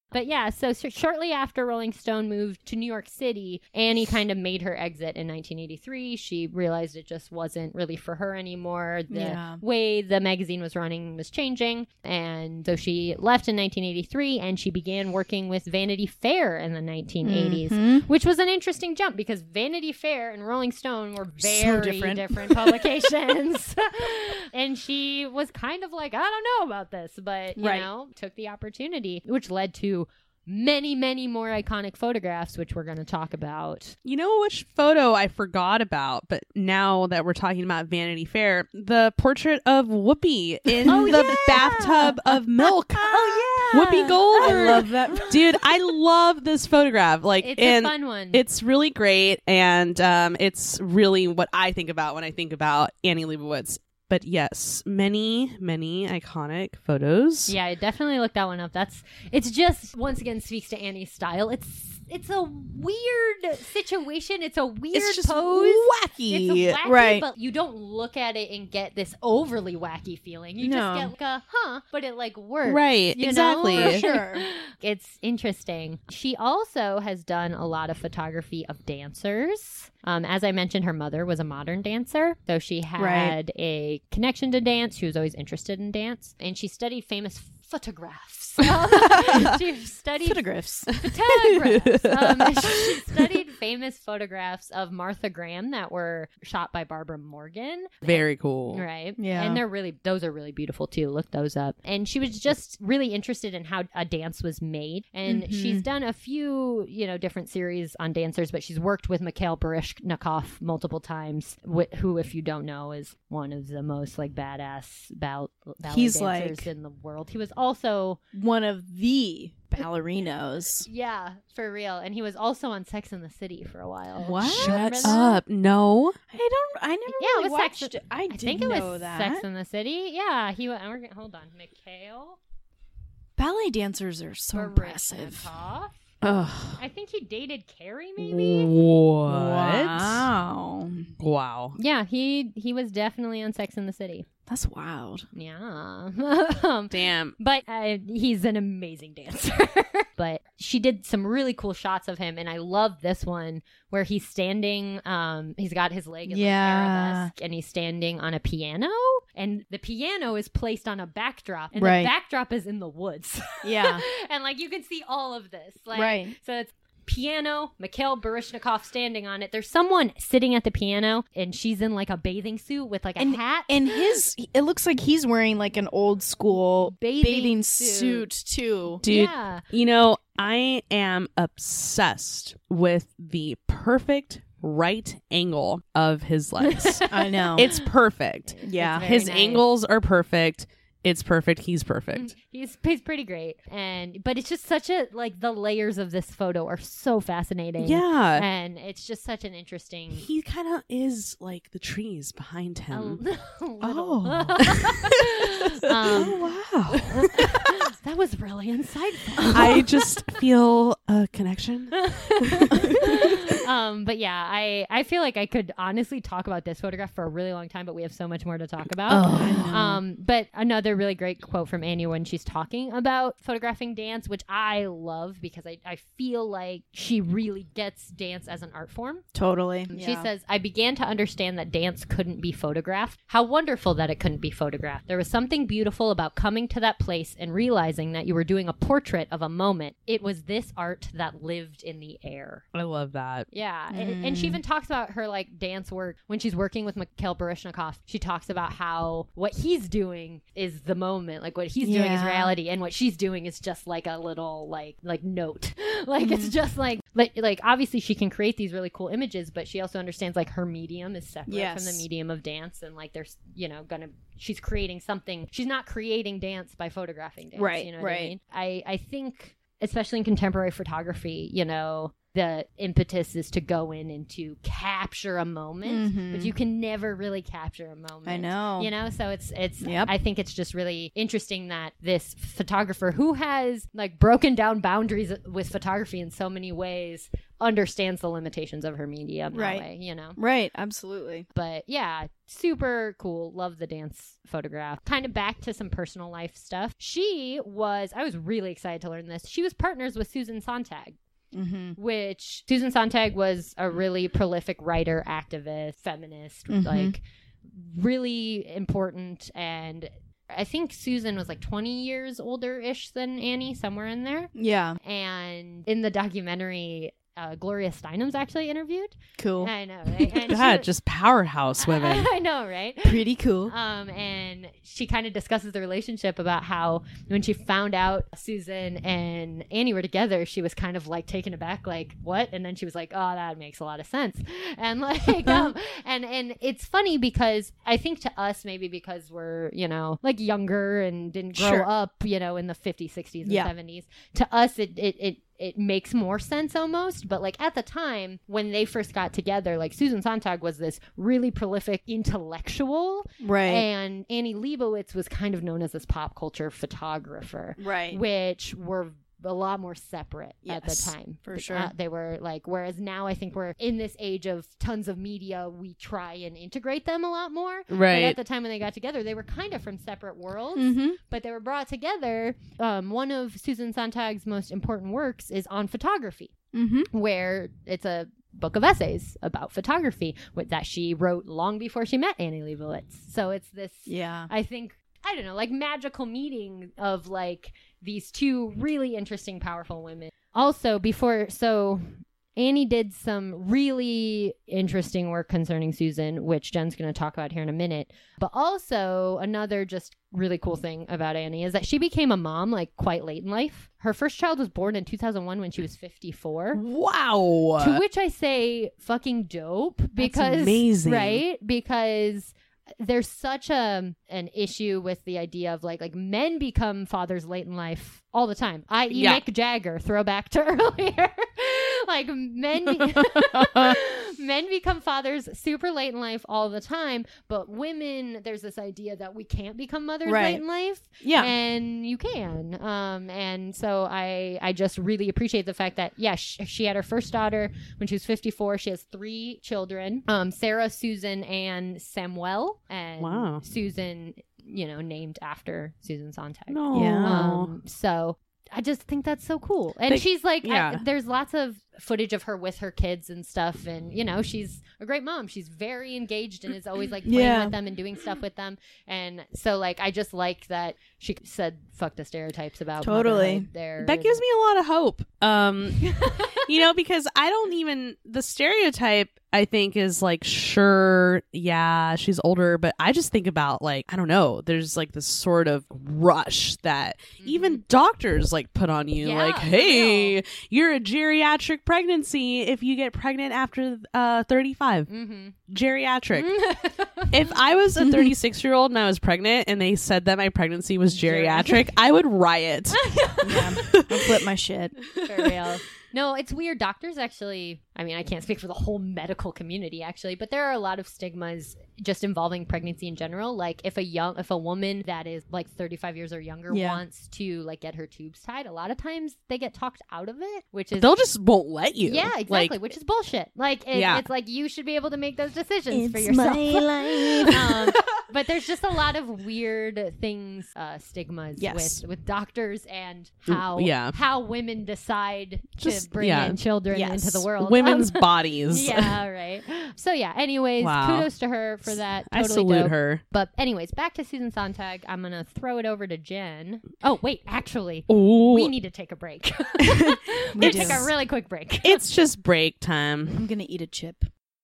But yeah, so, so shortly after Rolling Stone moved to New York City, Annie kind of made her exit in nineteen eighty-three. She realized it just wasn't really for her anymore. The Yeah. way the magazine was running was changing. And so she left in nineteen eighty-three and she began working with Vanity Fair in the nineteen eighties, Mhm. which was an interesting jump because Vanity Fair and Rolling Stone were very different. different publications. And she was kind of like, I don't know about this, but, you Right. know, took the opportunity, which led to many, many more iconic photographs, which we're going to talk about. You know which photo I forgot about, but now that we're talking about Vanity Fair, the portrait of Whoopi in Oh, the yeah. bathtub of milk. Oh, yeah. Whoopi Goldberg. I love that. Dude, I love this photograph. Like, It's and a fun one. it's really great, and um, it's really what I think about when I think about Annie Leibovitz. But yes, many, many iconic photos. Yeah, I definitely looked that one up. That's it's just once again speaks to Annie's style. It's it's a weird situation. It's a weird It's just pose. wacky. It's wacky, Right. but you don't look at it and get this overly wacky feeling. You No. just get like a huh, but it like works. Right, you know? exactly. For sure. It's interesting. She also has done a lot of photography of dancers. Um, as I mentioned, her mother was a modern dancer, so she had Right. a connection to dance. She was always interested in dance, and she studied famous photographs. she studied Photographs. photographs. Um, she studied famous photographs of Martha Graham that were shot by Barbara Morgan. Very cool. Right. Yeah. And they're really, those are really beautiful too. Look those up. And she was just really interested in how a dance was made. And Mhm. she's done a few, you know, different series on dancers, but she's worked with Mikhail Baryshnikov multiple times, wh- who, if you don't know, is one of the most like badass ball- ballet He's, dancers like- in the world. He was also, One of the ballerinos. yeah, for real. And he was also on Sex and the City for a while. What? Remember Shut that? up. No. I don't. I never Yeah, really it was Sex- watched it. I, I didn't think it was know that. Sex in the City. Yeah, he was. We're gonna, hold on, Mikhail Ballet dancers are so impressive. Baryshnikov. Ugh. I think he dated Carrie, maybe. What? Wow. Wow. Yeah, he he was definitely on Sex in the City. That's wild. Yeah, um, Damn. but uh, he's an amazing dancer. But she did some really cool shots of him, and I love this one where he's standing. Um, he's got his leg in Yeah. the arabesque, and he's standing on a piano, and the piano is placed on a backdrop, and Right. the backdrop is in the woods. Yeah. And like you can see all of this, like, Right. So it's piano, Mikhail Baryshnikov standing on it. There's someone sitting at the piano, and she's in like a bathing suit with like a And- hat. And his, it looks like he's wearing like an old school Bathing bathing, suit. suit. too. Dude, Yeah. you know, I am obsessed with the perfect right angle of his legs. I know. It's perfect. yeah. very His nice. angles are perfect. It's perfect. He's perfect. He's he's pretty great, and but it's just such a like the layers of this photo are so fascinating. Yeah. and it's just such an interesting. He kind of is like the trees behind a him. little- Oh. um, wow. that was really insightful. I just feel a connection. um, but yeah, I I feel like I could honestly talk about this photograph for a really long time, but we have so much more to talk about. Oh. Um, but another really great quote from Annie when she's talking about photographing dance, which I love because I, I feel like she really gets dance as an art form. Totally. She says, I began to understand that dance couldn't be photographed. How wonderful that it couldn't be photographed. There was something beautiful about coming to that place and realizing that you were doing a portrait of a moment. It was this art that lived in the air. I love that. Yeah, and, and she even talks about her like dance work when she's working with Mikhail Baryshnikov. She talks about how what he's doing is the moment, like what he's doing is Yeah. reality, and what she's doing is just like a little like like note, like it's just like like like obviously she can create these really cool images, but she also understands like her medium is separate Yes. from the medium of dance, and like there's you know gonna she's creating something. She's not creating dance by photographing dance, Right, You know what right. I mean? I I think especially in contemporary photography, you know. the impetus is to go in and to capture a moment, Mhm. but you can never really capture a moment. I know. You know, so it's it's Yep. I think it's just really interesting that this photographer who has like broken down boundaries with photography in so many ways understands the limitations of her medium that Right. way, you know. Right, absolutely. But yeah, super cool. Love the dance photograph. Kind of back to some personal life stuff. She was, I was really excited to learn this. She was partners with Susan Sontag, Mm-hmm. which Susan Sontag was a really prolific writer, activist, feminist, Mhm. like really important. And I think Susan was like twenty years older ish than Annie, somewhere in there. Yeah, And in the documentary, uh, Gloria Steinem's actually interviewed. cool. I know, right? And she God, was- just powerhouse women. I know, right? Pretty cool. Um, and she kind of discusses the relationship about how when she found out Susan and Annie were together, she was kind of like taken aback, like, what? And then she was like, oh, that makes a lot of sense. And like, um, and, and it's funny because I think to us, maybe because we're, you know, like younger and didn't grow Sure. up, you know, in the fifties, sixties, and Yeah. seventies, to us, it, it, it, it makes more sense almost. But like at the time when they first got together, like Susan Sontag was this really prolific intellectual, Right. and Annie Leibovitz was kind of known as this pop culture photographer, right. which were a lot more separate at the Yes, time. for Uh, sure. they were like, whereas now I think we're in this age of tons of media, we try and integrate them a lot more. But Right. at the time when they got together, they were kind of from separate worlds, Mm-hmm. but they were brought together. Um, one of Susan Sontag's most important works is on photography, Mm-hmm. where it's a book of essays about photography with, that she wrote long before she met Annie Leibovitz. So it's this, Yeah. I think, I don't know, like magical meeting of like these two really interesting, powerful women. Also, before, so Annie did some really interesting work concerning Susan, which Jen's going to talk about here in a minute. But also, another just really cool thing about Annie is that she became a mom like quite late in life. Her first child was born in two thousand one when she was fifty-four. Wow. To which I say fucking dope because amazing. right? Because there's such a an issue with the idea of like like men become fathers late in life all the time. that is. Yeah. Mick Jagger, throwback to earlier. Like men be- men become fathers super late in life all the time, but women, there's this idea that we can't become mothers Right. late in life. Yeah. And you can. Um, and so I, I just really appreciate the fact that, yeah, sh- she had her first daughter when she was fifty-four. She has three children, um, Sarah, Susan, and Samuel. And Wow. Susan, you know, named after Susan Sontag. No. Yeah. Um, so I just think that's so cool. And They- she's like, I- yeah. there's lots of footage of her with her kids and stuff. And, you know, she's a great mom. She's very engaged and is always like playing Yeah. with them and doing stuff with them. And so, like, I just like that she said, fuck the stereotypes about Totally. motherhood there. That gives me a lot of hope. Um, you know, because I don't even, the stereotype I think is like, sure, yeah, she's older, but I just think about like, I don't know, there's like this sort of rush that even doctors like put on you, Mm-hmm. Yeah, like, for hey, real. you're a geriatric pregnancy if you get pregnant after uh thirty-five. Mm-hmm. Geriatric. If I was a thirty-six year old and I was pregnant and they said that my pregnancy was geriatric, I would riot. Yeah. I'll flip my shit. For real. No, it's weird. Doctors actually, I mean, I can't speak for the whole medical community actually, but there are a lot of stigmas just involving pregnancy in general. Like if a young, if a woman that is like thirty-five years or younger Yeah. wants to like get her tubes tied, a lot of times they get talked out of it, which is They'll just won't let you. yeah, exactly, Like, which is bullshit. Like it, Yeah. it's like you should be able to make those decisions It's for yourself. my life. um, but there's just a lot of weird things, uh, stigmas Yes. with with doctors and how yeah. how women decide Just- to bring yeah. in children Yes. into the world. women's Um, bodies. yeah, right. So yeah. Anyways, Wow. kudos to her for that. I Totally salute dope. her. But anyways, back to Susan Sontag. I'm gonna throw it over to Jen. Oh wait, actually, Ooh. we need to take a break. we We take do. a really quick break. It's just break time. I'm gonna eat a chip.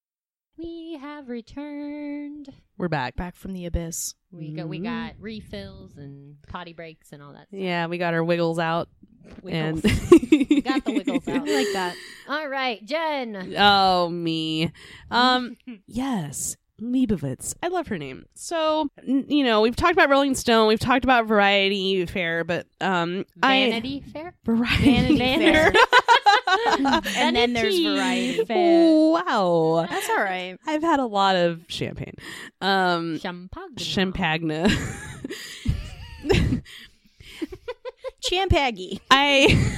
We have returned. We're back. Back from the abyss. We got we Mhm. got refills and potty breaks and all that. Stuff. Yeah, we got our wiggles out. Wiggles. And We got the wiggles out. I like that. All right, Jen. oh, me. Um, yes. Leibovitz. I love her name. So, n- you know, we've talked about Rolling Stone, we've talked about Variety Fair, but um Vanity Fair. I Variety Vanity Fair. And then there's variety. Wow. That's all right. I've had a lot of champagne. Um, Champagne. Champagne. Champaggy. I.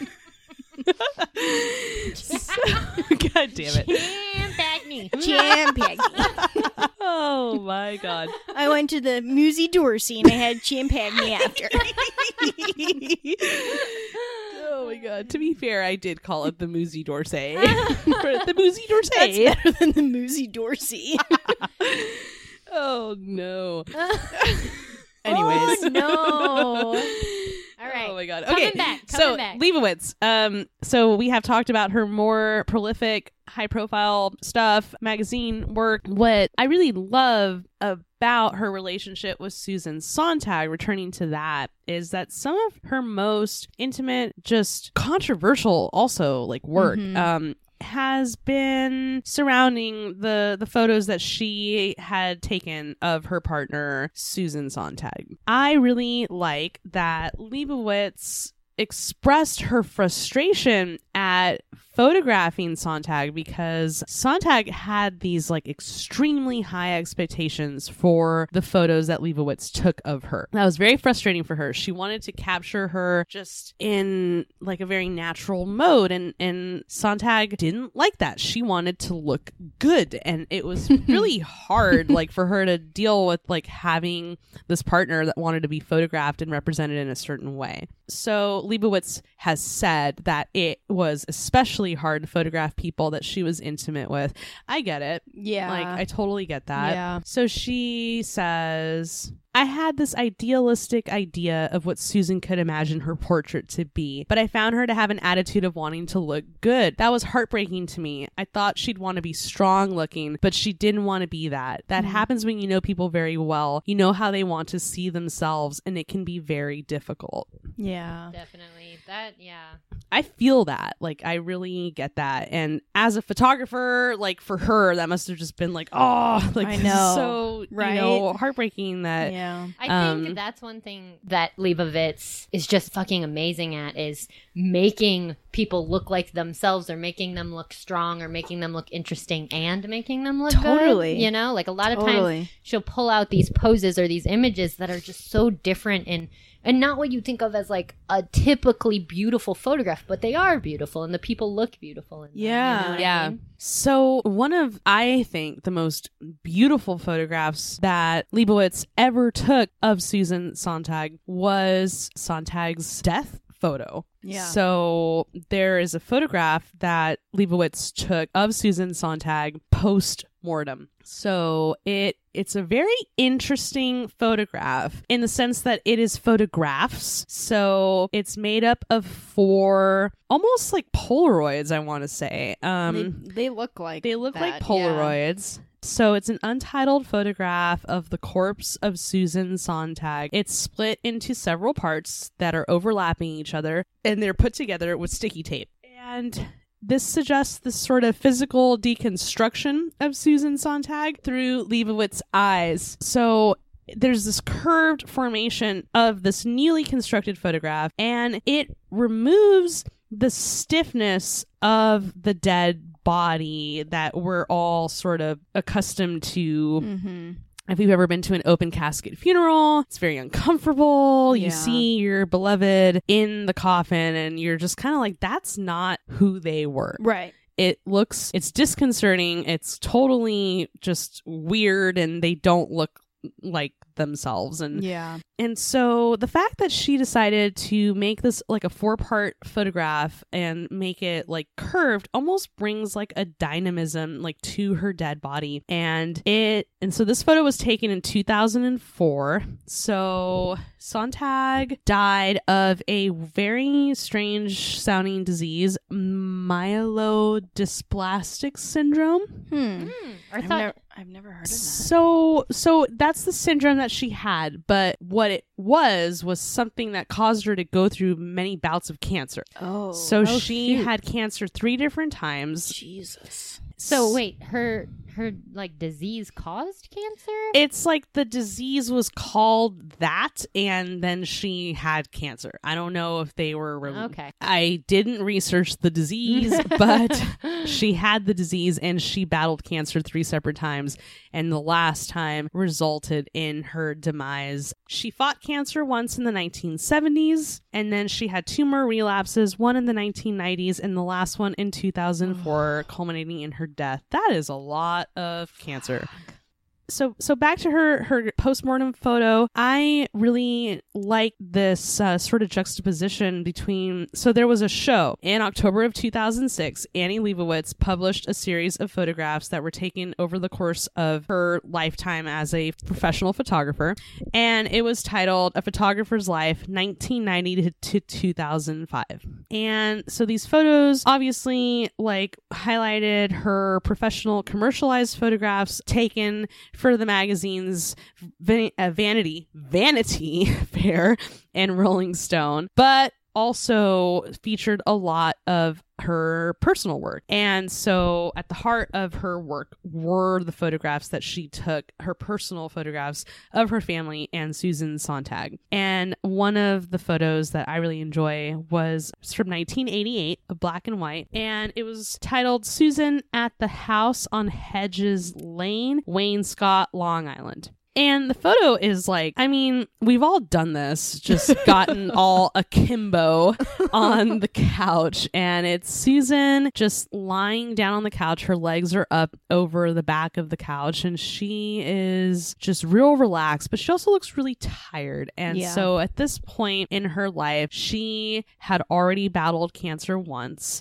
God damn it. Champagne. Champagny. Oh my god. I went to the Musée d'Orsay and I had champagny after. Oh my god. To be fair, I did call it the Musée d'Orsay. The Musée d'Orsay. That's better than the Musée d'Orsay. Oh no. Anyways. Oh, no. All right. Oh my god. Coming Okay. back, so coming back. Leibowitz. Um. So we have talked about her more prolific, high-profile stuff, magazine work. What I really love about her relationship with Susan Sontag, returning to that, is that some of her most intimate, just controversial, also like work. Mhm. Um. has been surrounding the the photos that she had taken of her partner Susan Sontag. I really like that Leibowitz expressed her frustration at photographing Sontag because Sontag had these like extremely high expectations for the photos that Leibowitz took of her. That was very frustrating for her. She wanted to capture her just in like a very natural mode, and and Sontag didn't like that. She wanted to look good, and it was really hard like for her to deal with like having this partner that wanted to be photographed and represented in a certain way. So Leibowitz has said that it was especially hard to photograph people that she was intimate with. I get it. Yeah. Like, I totally get that. Yeah. So she says, I had this idealistic idea of what Susan could imagine her portrait to be, but I found her to have an attitude of wanting to look good. That was heartbreaking to me. I thought she'd want to be strong looking, but she didn't want to be that. That mm. happens when you know people very well. You know how they want to see themselves, and it can be very difficult. Yeah. Definitely. That, yeah. I feel that. Like, I really get that. And as a photographer, like, for her, that must have just been like, oh, like, I this know. is so, Right? you know, heartbreaking that. Yeah. I Um, think that's one thing that Leibowitz is just fucking amazing at, is making people look like themselves, or making them look strong, or making them look interesting, and making them look Totally. good. You know, like a lot of Totally. times she'll pull out these poses or these images that are just so different and and not what you think of as like a typically beautiful photograph, but they are beautiful and the people look beautiful in them, Yeah. you know what I Yeah. mean? So one of, I think, the most beautiful photographs that Leibowitz ever took of Susan Sontag was Sontag's death photo. Yeah. So there is a photograph that Leibowitz took of Susan Sontag post-mortem. So it it's a very interesting photograph in the sense that it is photographs. So it's made up of four almost like Polaroids, I want to say. Um, they, they look like they look that, like yeah. Polaroids. So it's an untitled photograph of the corpse of Susan Sontag. It's split into several parts that are overlapping each other, and they're put together with sticky tape. And this suggests this sort of physical deconstruction of Susan Sontag through Leibowitz's eyes. So there's this curved formation of this newly constructed photograph, and it removes the stiffness of the dead body that we're all sort of accustomed to. Mm-hmm. If you've ever been to an open casket funeral, it's very uncomfortable. You Yeah. see your beloved in the coffin and you're just kind of like, that's not who they were. Right. It looks, it's disconcerting. It's totally just weird, and they don't look like themselves. And Yeah. and so the fact that she decided to make this like a four part photograph and make it like curved almost brings like a dynamism like to her dead body. And it, and so this photo was taken in two thousand four. So Sontag died of a very strange sounding disease, myelodysplastic syndrome. Hmm. Hmm. Or I've, thought, never, I've never heard of that. So, so that's the syndrome that she had, but what it was was something that caused her to go through many bouts of cancer. Oh. So Oh, she shoot. had cancer three different times. Jesus. so wait, her her like disease caused cancer? It's like the disease was called that, and then she had cancer. I don't know if they were... Re- Okay. I didn't research the disease, but she had the disease and she battled cancer three separate times, and the last time resulted in her demise. She fought cancer once in the nineteen seventies, and then she had two more relapses, one in the nineteen nineties and the last one in two thousand four, culminating in her death. That is a lot of cancer. So so back to her her postmortem photo. I really like this uh, sort of juxtaposition between... So there was a show in October of two thousand six. Annie Leibovitz published a series of photographs that were taken over the course of her lifetime as a professional photographer. And it was titled A Photographer's Life, nineteen ninety to two thousand five. And so these photos obviously like highlighted her professional commercialized photographs taken for the magazines Van- uh, Vanity, Vanity Fair and Rolling Stone, but also featured a lot of her personal work. And so at the heart of her work were the photographs that she took, her personal photographs of her family and Susan Sontag. And one of the photos that I really enjoy was from nineteen eighty-eight, a black and white, and it was titled Susan at the House on Hedges Lane, Wainscott, Long Island. And the photo is like, I mean, we've all done this, just gotten all akimbo on the couch. And it's Susan just lying down on the couch. Her legs are up over the back of the couch. And she is just real relaxed, but she also looks really tired. And Yeah. so at this point in her life, she had already battled cancer once.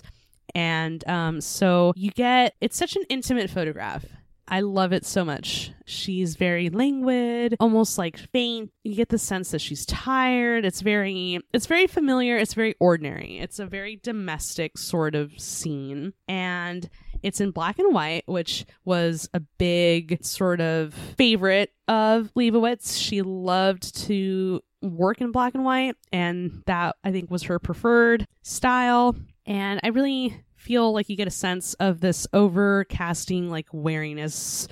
And um, so you get, it's such an intimate photograph. I love it so much. She's very languid, almost like faint. You get the sense that she's tired. It's very, it's very familiar. It's very ordinary. It's a very domestic sort of scene. And it's in black and white, which was a big sort of favorite of Leibovitz. She loved to work in black and white, and that I think was her preferred style. And I really feel like you get a sense of this overcasting like wariness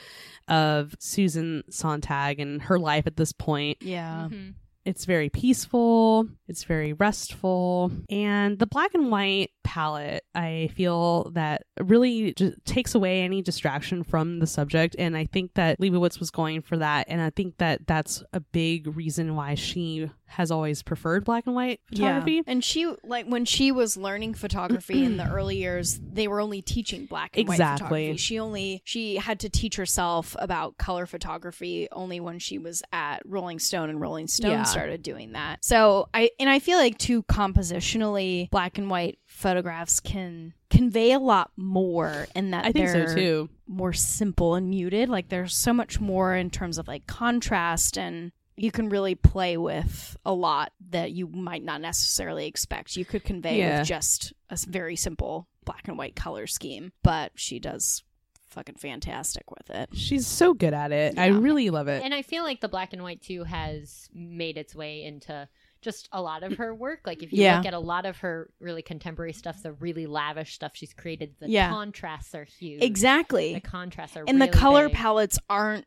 of Susan Sontag and her life at this point. Yeah. Mhm. It's very peaceful. It's very restful. And the black and white palette, I feel that really j- takes away any distraction from the subject. And I think that Leibovitz was going for that. And I think that that's a big reason why she has always preferred black and white photography. Yeah. And she, like, when she was learning photography in the early years, they were only teaching black and white Exactly. photography. She only, she had to teach herself about color photography only when she was at Rolling Stone, and Rolling Stone Yeah. started doing that. So I, and I feel like too, compositionally, black and white photographs can convey a lot more in that I think so they're too. more simple and muted. Like, there's so much more in terms of like contrast, and you can really play with a lot that you might not necessarily expect you could convey Yeah. with just a s- very simple black and white color scheme. But she does fucking fantastic with it. She's so good at it. I Yeah. really love it. And I feel like the black and white too has made its way into just a lot of her work. Like if you Yeah. look at a lot of her really contemporary stuff, the really lavish stuff she's created, the Yeah. contrasts are huge. Exactly. The contrasts are And really the color big. palettes aren't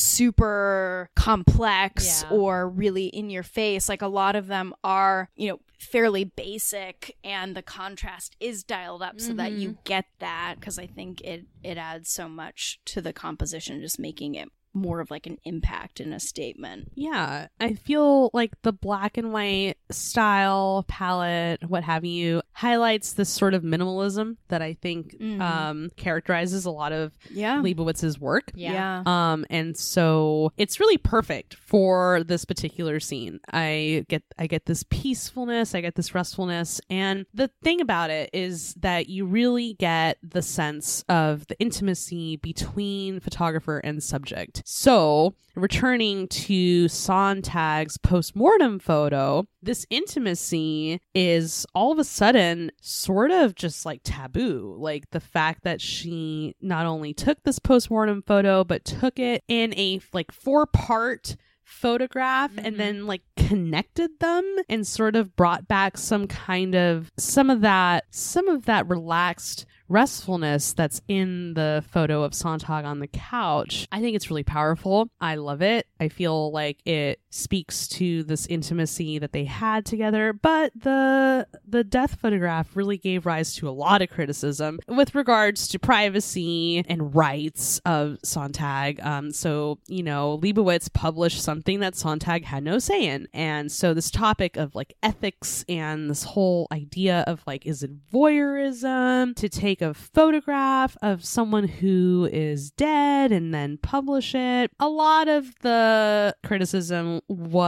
super complex Yeah. or really in your face. Like, a lot of them are, you know, fairly basic, and the contrast is dialed up so that you get that, because I think it it adds so much to the composition, just making it more of like an impact in a statement. Yeah, I feel like the black and white style palette, what have you, highlights this sort of minimalism that I think Mhm. um, characterizes a lot of Yeah. Leibovitz's work. Yeah. Um, and so it's really perfect for this particular scene. I get, I get this peacefulness, I get this restfulness, and the thing about it is that you really get the sense of the intimacy between photographer and subject. So, returning to Sontag's postmortem photo, this intimacy is all of a sudden sort of just like taboo. Like the fact that she not only took this postmortem photo, but took it in a like four part photograph Mhm. and then like connected them and sort of brought back some kind of some of that some of that relaxed restfulness that's in the photo of Sontag on the couch. I think it's really powerful. I love it. I feel like it speaks to this intimacy that they had together, but the the death photograph really gave rise to a lot of criticism with regards to privacy and rights of Sontag. Um, so, you know, Leibowitz published something that Sontag had no say in. And so this topic of like ethics and this whole idea of like, is it voyeurism to take a photograph of someone who is dead and then publish it? A lot of the criticism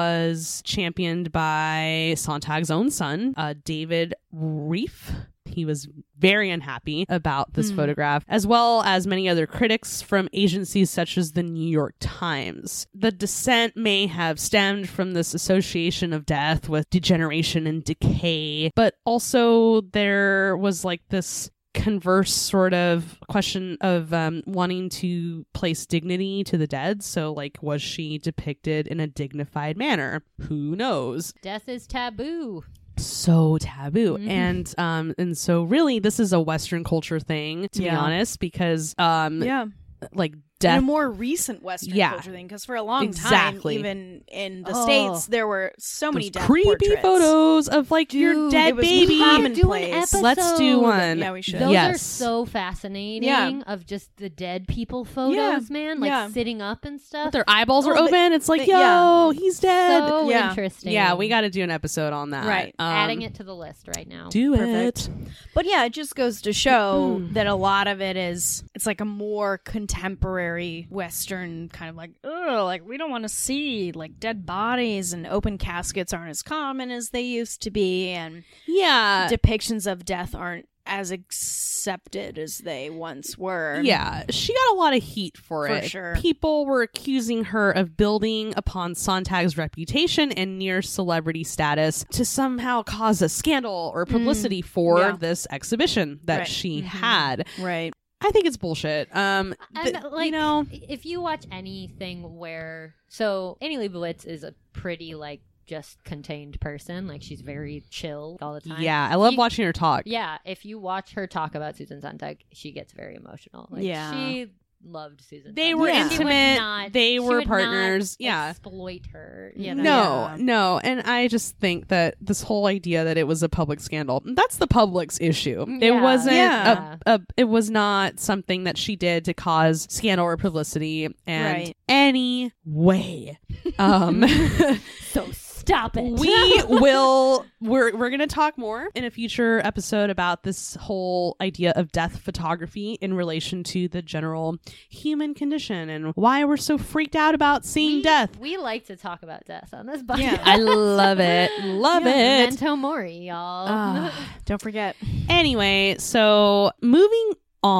was championed by Sontag's own son, uh, David Rieff. He was very unhappy about this mm. photograph, as well as many other critics from agencies such as the New York Times. The dissent may have stemmed from this association of death with degeneration and decay, but also there was like this converse sort of question of um, wanting to place dignity to the dead. So, like, was she depicted in a dignified manner? Who knows? Death is taboo. So taboo. Mm-hmm. And um and so really this is a Western culture thing, to Yeah. be honest, because um Yeah. like And death a more recent Western Yeah. culture thing, because for a long Exactly. time, even in the Oh. States, there were so many those death creepy portraits. photos of like your Dude, dead it was baby. common. Do an Commonplace. Let's do episode. one. Yeah, we should. Those Yes. are so fascinating Yeah. of just the dead people photos, Yeah. man. Like Yeah. sitting up and stuff. Their eyeballs are Oh, they- open. It's like, they- yo, yeah. he's dead. So Yeah. interesting. Yeah, we got to do an episode on that. Right. Um, adding it to the list right now. Do Perfect. it. But yeah, it just goes to show Mm. that a lot of it is, it's like a more contemporary Western kind of like, oh, like we don't want to see like dead bodies, and open caskets aren't as common as they used to be, and Yeah. depictions of death aren't as accepted as they once were. Yeah, she got a lot of heat for, For it. sure. People were accusing her of building upon Sontag's reputation and near celebrity status to somehow cause a scandal or publicity for yeah. this exhibition that Right. she Mhm. had. Right. I think it's bullshit. Um, th- And, like, you know, if you watch anything where, so Annie Leibovitz is a pretty like just contained person, like she's very chill all the time. yeah, I love You- watching her talk. Yeah, if you watch her talk about Susan Sontag, she gets very emotional. Like, Yeah. she loved Susan. They Sontag. were Yeah. She would intimate. not- they she were would not partners. Yeah. exploit her. You know? No, Yeah. no. And I just think that this whole idea that it was a public scandal, that's the public's issue. It Yeah. wasn't Yeah. a, a it was not something that she did to cause scandal or publicity and Right. any way. Um So stop it. we will we're we're going to talk more in a future episode about this whole idea of death photography in relation to the general human condition and why we're so freaked out about seeing we, death. We like to talk about death on this podcast. Yeah. I love it. Love Yeah, it. Memento Mori, y'all. Ah. Don't forget. Anyway, so moving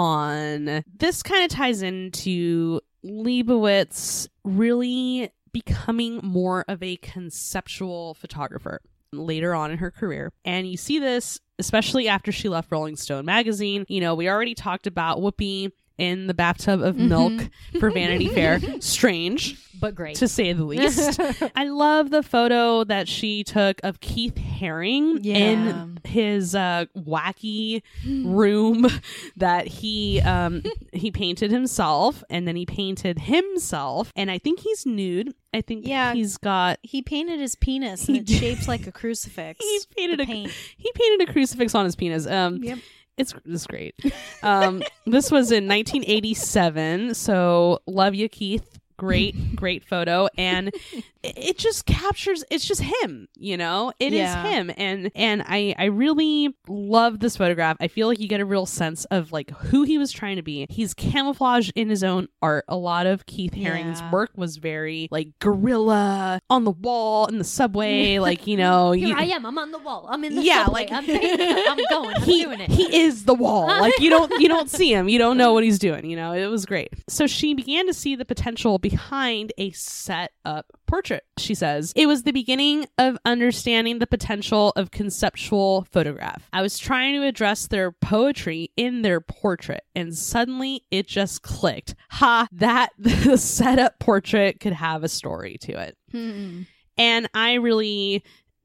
on, this kind of ties into Leibowitz really becoming more of a conceptual photographer later on in her career. And you see this especially after she left Rolling Stone magazine. You know, we already talked about Whoopi in the bathtub of milk for Vanity Fair. Strange, but great. to say the least. I love the photo that she took of Keith Haring Yeah. in his uh, wacky room that he um, he painted himself, and then he painted himself, and I think he's nude. I think Yeah. he's got He painted his penis, He and did. it shapes like a crucifix. he painted The a paint. he painted a crucifix on his penis. Um, Yep. It's, it's great. Um, this was in nineteen eighty-seven. So love you, Keith. Great, great photo. And it, it just captures, it's just him, you know, it is Yeah. him. And, and I, I really love this photograph. I feel like you get a real sense of like who he was trying to be. He's camouflaged in his own art. A lot of Keith Haring's Yeah. work was very like guerrilla on the wall in the subway. Like, you know, Here you, I am. I'm on the wall. I'm in the Yeah, subway. like- I'm, painting, I'm going. I'm he, doing it. he is the wall. Like you don't you don't see him. You don't know what he's doing. You know, it was great. So she began to see the potential behind a set up portrait. She says, it was the beginning of understanding the potential of conceptual photograph. I was trying to address their poetry in their portrait, and suddenly it just clicked. Ha, that the setup portrait could have a story to it. Hmm. And I really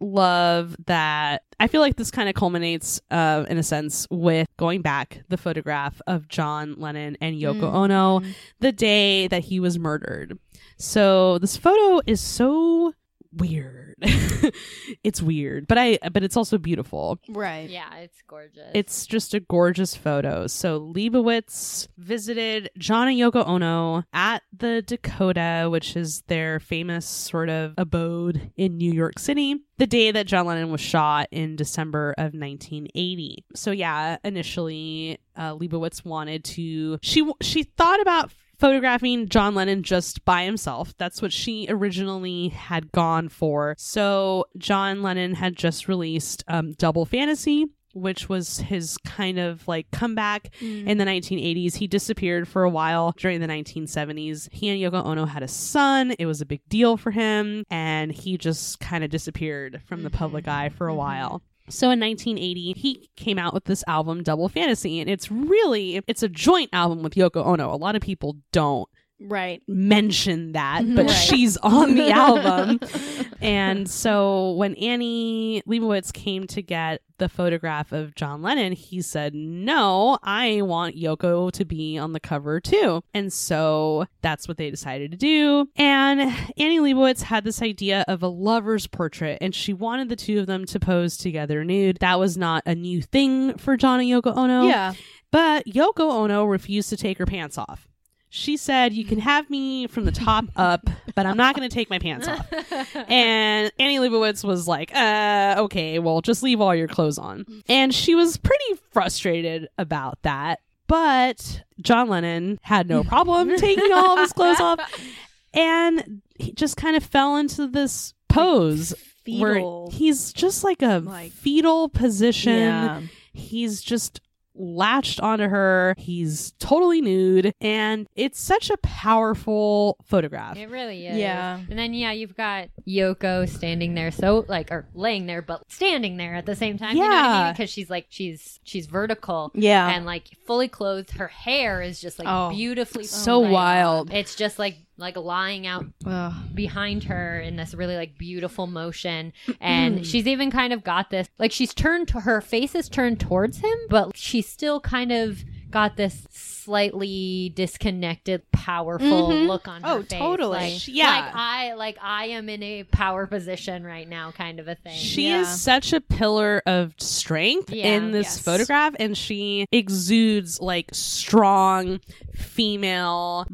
love that. I feel like this kind of culminates, uh, in a sense, with going back the photograph of John Lennon and Yoko Mm. Ono the day that he was murdered. So this photo is so weird. It's weird, but I but it's also beautiful. Right. Yeah, it's gorgeous. It's just a gorgeous photo. So Leibowitz visited John and Yoko Ono at the Dakota, which is their famous sort of abode in New York City, the day that John Lennon was shot in December of nineteen eighty. So yeah, initially uh, Leibowitz wanted to, she she thought about photographing John Lennon just by himself. That's what she originally had gone for. So John Lennon had just released um, Double Fantasy, which was his kind of like comeback Mm. in the nineteen eighties. He disappeared for a while during the nineteen seventies. He and Yoko Ono had a son. It was a big deal for him, and he just kind of disappeared from the public eye for a while. So in nineteen eighty, he came out with this album, Double Fantasy, and it's really, it's a joint album with Yoko Ono. A lot of people don't Right. mention that, but Right. she's on the album. And so when Annie Leibovitz came to get the photograph of John Lennon, he said, no, I want Yoko to be on the cover too. And so that's what they decided to do. And Annie Leibovitz had this idea of a lover's portrait, and she wanted the two of them to pose together nude. That was not a new thing for John and Yoko Ono. Yeah. But Yoko Ono refused to take her pants off. She said, you can have me from the top up, but I'm not going to take my pants off. And Annie Leibovitz was like, uh, okay, well, just leave all your clothes on. And she was pretty frustrated about that. But John Lennon had no problem taking all of his clothes off. And he just kind of fell into this pose where Fetal. he's just like a Like- fetal position. Yeah. He's just latched onto her. He's totally nude, and it's such a powerful photograph. It really is. Yeah. And then, yeah, you've got Yoko standing there, so like, or laying there, but standing there at the same time. You know what I Yeah. mean? Because she's like, she's she's vertical. Yeah. And like fully clothed. Her hair is just like Oh. beautifully. So like, wild. It's just like like lying out Ugh. behind her in this really like beautiful motion. And she's even kind of got this, like she's turned to her face is turned towards him, but she's still kind of got this slightly disconnected, powerful Mhm. look on her Oh, face. totally. Like, Yeah. like I like I am in a power position right now, kind of a thing. She Yeah. is such a pillar of strength Yeah. in this Yes. photograph, and she exudes like strong, female,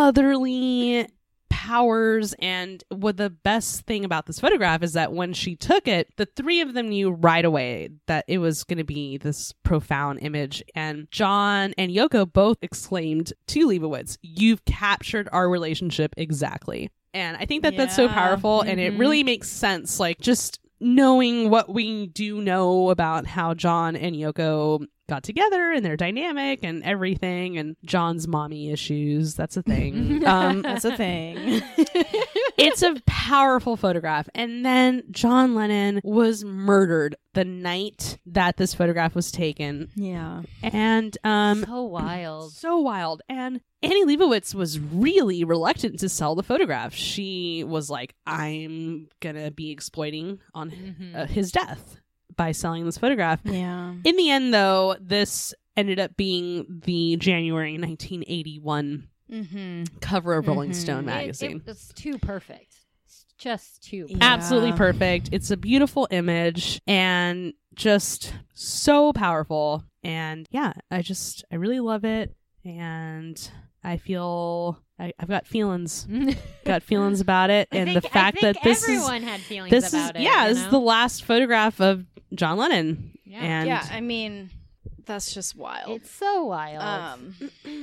motherly powers. And what the best thing about this photograph is that when she took it, the three of them knew right away that it was going to be this profound image. And John and Yoko both exclaimed to Leibovitz, "You've captured our relationship exactly." And I think that that's so Yeah. powerful, and it Mhm. really makes sense. Like, just knowing what we do know about how John and Yoko got together and their dynamic and everything, and John's mommy issues. That's a thing. um, That's a thing. it's a powerful photograph. And then John Lennon was murdered the night that this photograph was taken. Yeah. And um, so wild. so wild. And Annie Leibovitz was really reluctant to sell the photograph. She was like, I'm gonna be exploiting on Mhm. uh, his death by selling this photograph. Yeah. In the end, though, this ended up being the January nineteen eighty-one Mm-hmm. cover of Rolling Mhm. Stone It- magazine. It, it's too perfect. It's just too Yeah. Absolutely perfect. It's a beautiful image and just so powerful. And yeah, I just, I really love it. And I feel, I, I've got feelings, got feelings about it. I And think- the fact I think that this is, everyone had feelings this is, about it. yeah, you this is know? the last photograph of John Lennon. Yeah. And Yeah. I mean, that's just wild. It's so wild. Um,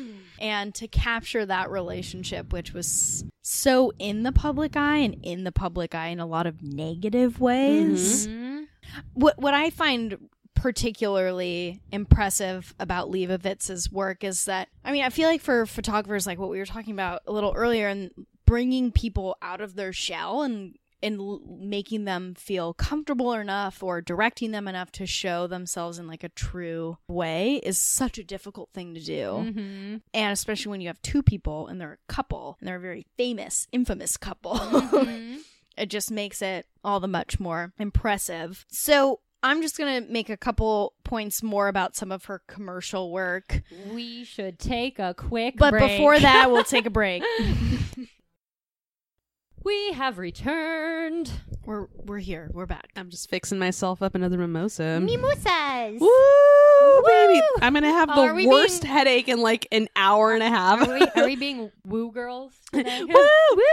and to capture that relationship, which was so in the public eye and in the public eye in a lot of negative ways. Mhm. What what I find particularly impressive about Leibovitz's work is that, I mean, I feel like for photographers, like what we were talking about a little earlier, and bringing people out of their shell and and l- making them feel comfortable enough or directing them enough to show themselves in like a true way is such a difficult thing to do. Mhm. And especially when you have two people and they're a couple and they're a very famous, infamous couple. Mhm. It just makes it all the much more impressive. So I'm just going to make a couple points more about some of her commercial work. We should take a quick But break. before that, we'll take a break. We have returned. We're we're here. We're back. I'm just fixing myself up another mimosa. Mimosas. Woo, baby! I'm gonna have Oh, are we the worst being- headache in like an hour and a half. Are we, are we being woo girls today? Woo! Woo!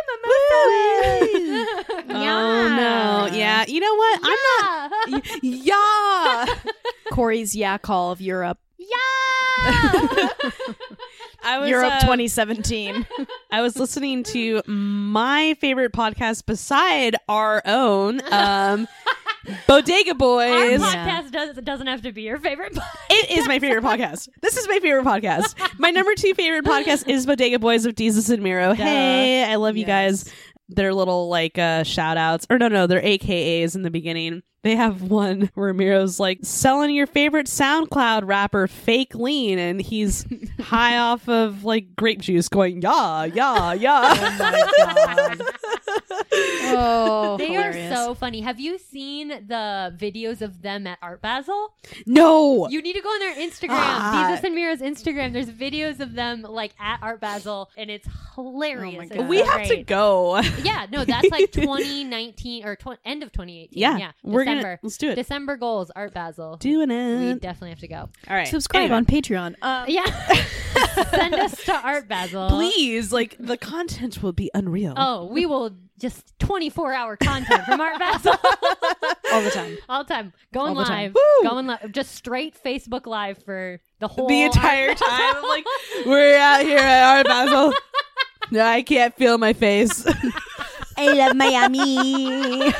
Oh no! Yeah, you know what? I'm not. Yeah. Corey's yeah call of Europe. Yeah. I was Europe uh, twenty seventeen. I was listening to my favorite podcast beside our own, um, Bodega Our Boys. podcast does, doesn't have to be your favorite podcast. It is my favorite podcast. This is my favorite podcast. My number two favorite podcast is Bodega Boys of Jesus and Miro. Hey, I love you Yes. guys. Their little like uh, shout outs, or no, no, they're A K As in the beginning. They have one where Miro's like selling your favorite SoundCloud rapper, Fake Lean, and he's high off of like grape juice, going yeah, yeah, yeah. Oh my god. Oh, They hilarious. are so funny. Have you seen the videos of them at Art Basel? No, You need to go on their Instagram. Ah. Jesus and Mira's Instagram. There's videos of them like at Art Basel, and it's hilarious. Oh my It's God. we so have to great. go. Yeah, no, that's like twenty nineteen or tw- end of twenty eighteen. Yeah, Yeah, we're December. gonna let's do it. December goals, Art Basel. Doing We it. definitely have to go. All right, Subscribe Anyway. on Patreon. Um, Yeah, send us to Art Basel. Please, like the content will be unreal. Oh, we will just twenty-four hour content from Art Basel all the time. all the time, going All the time. live, Woo! going live, just straight Facebook Live for the whole the entire Art time. I'm like, we're out here at Art Basel. No, I can't feel my face. I love Miami.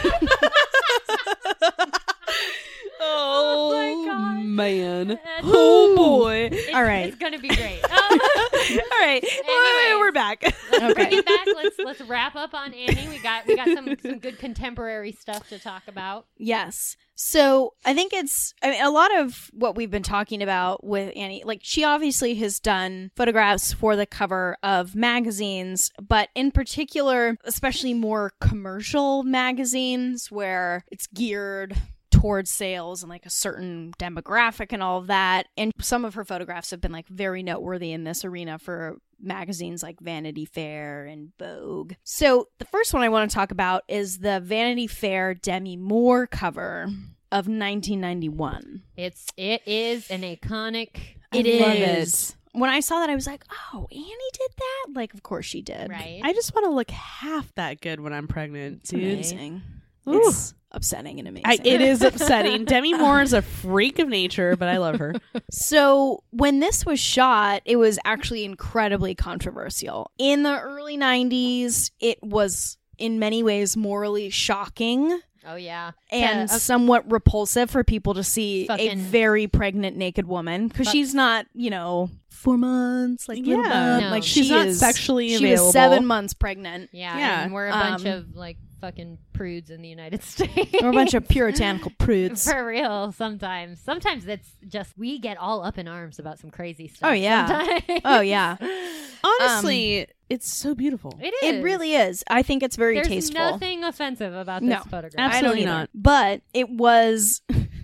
Oh, my God. man. It's- Oh boy. It's, All right. it's gonna be great. All right. Anyways. We're back. Bring Okay. it back. Let's let's wrap up on Annie. We got we got some some good contemporary stuff to talk about. Yes. So I think it's, I mean, a lot of what we've been talking about with Annie, like she obviously has done photographs for the cover of magazines, but in particular, especially more commercial magazines where it's geared towards sales and like a certain demographic and all of that. And some of her photographs have been like very noteworthy in this arena for magazines like Vanity Fair and Vogue. So the first one I want to talk about is the Vanity Fair Demi Moore cover of nineteen ninety-one. It's it is an iconic. It I love is. When I saw that, I was like, oh, Annie did that? Like, of course she did. Right. I just want to look half that good when I'm pregnant, It's dude. amazing. Ooh. It's upsetting and amazing. I, it is upsetting. Demi Moore is a freak of nature, but I love her. So when this was shot, it was actually incredibly controversial. In the early nineties, it was in many ways morally shocking Oh yeah. and To- uh, somewhat repulsive for people to see a Fucking- very pregnant naked woman because Fuck. she's not, you know, four months like little Yeah. bub. No. like She's she not is, sexually she available. was seven months pregnant. yeah, Yeah. and we're a bunch Um, of like fucking prudes in the United States. We're a bunch of puritanical prudes. For real, sometimes. Sometimes it's just we get all up in arms about some crazy stuff. Oh, yeah. sometimes. Oh yeah, Honestly, it's so beautiful. it is. it really is. I think it's very There's tasteful. nothing offensive about No. this photograph. I don't Absolutely either. not. But it was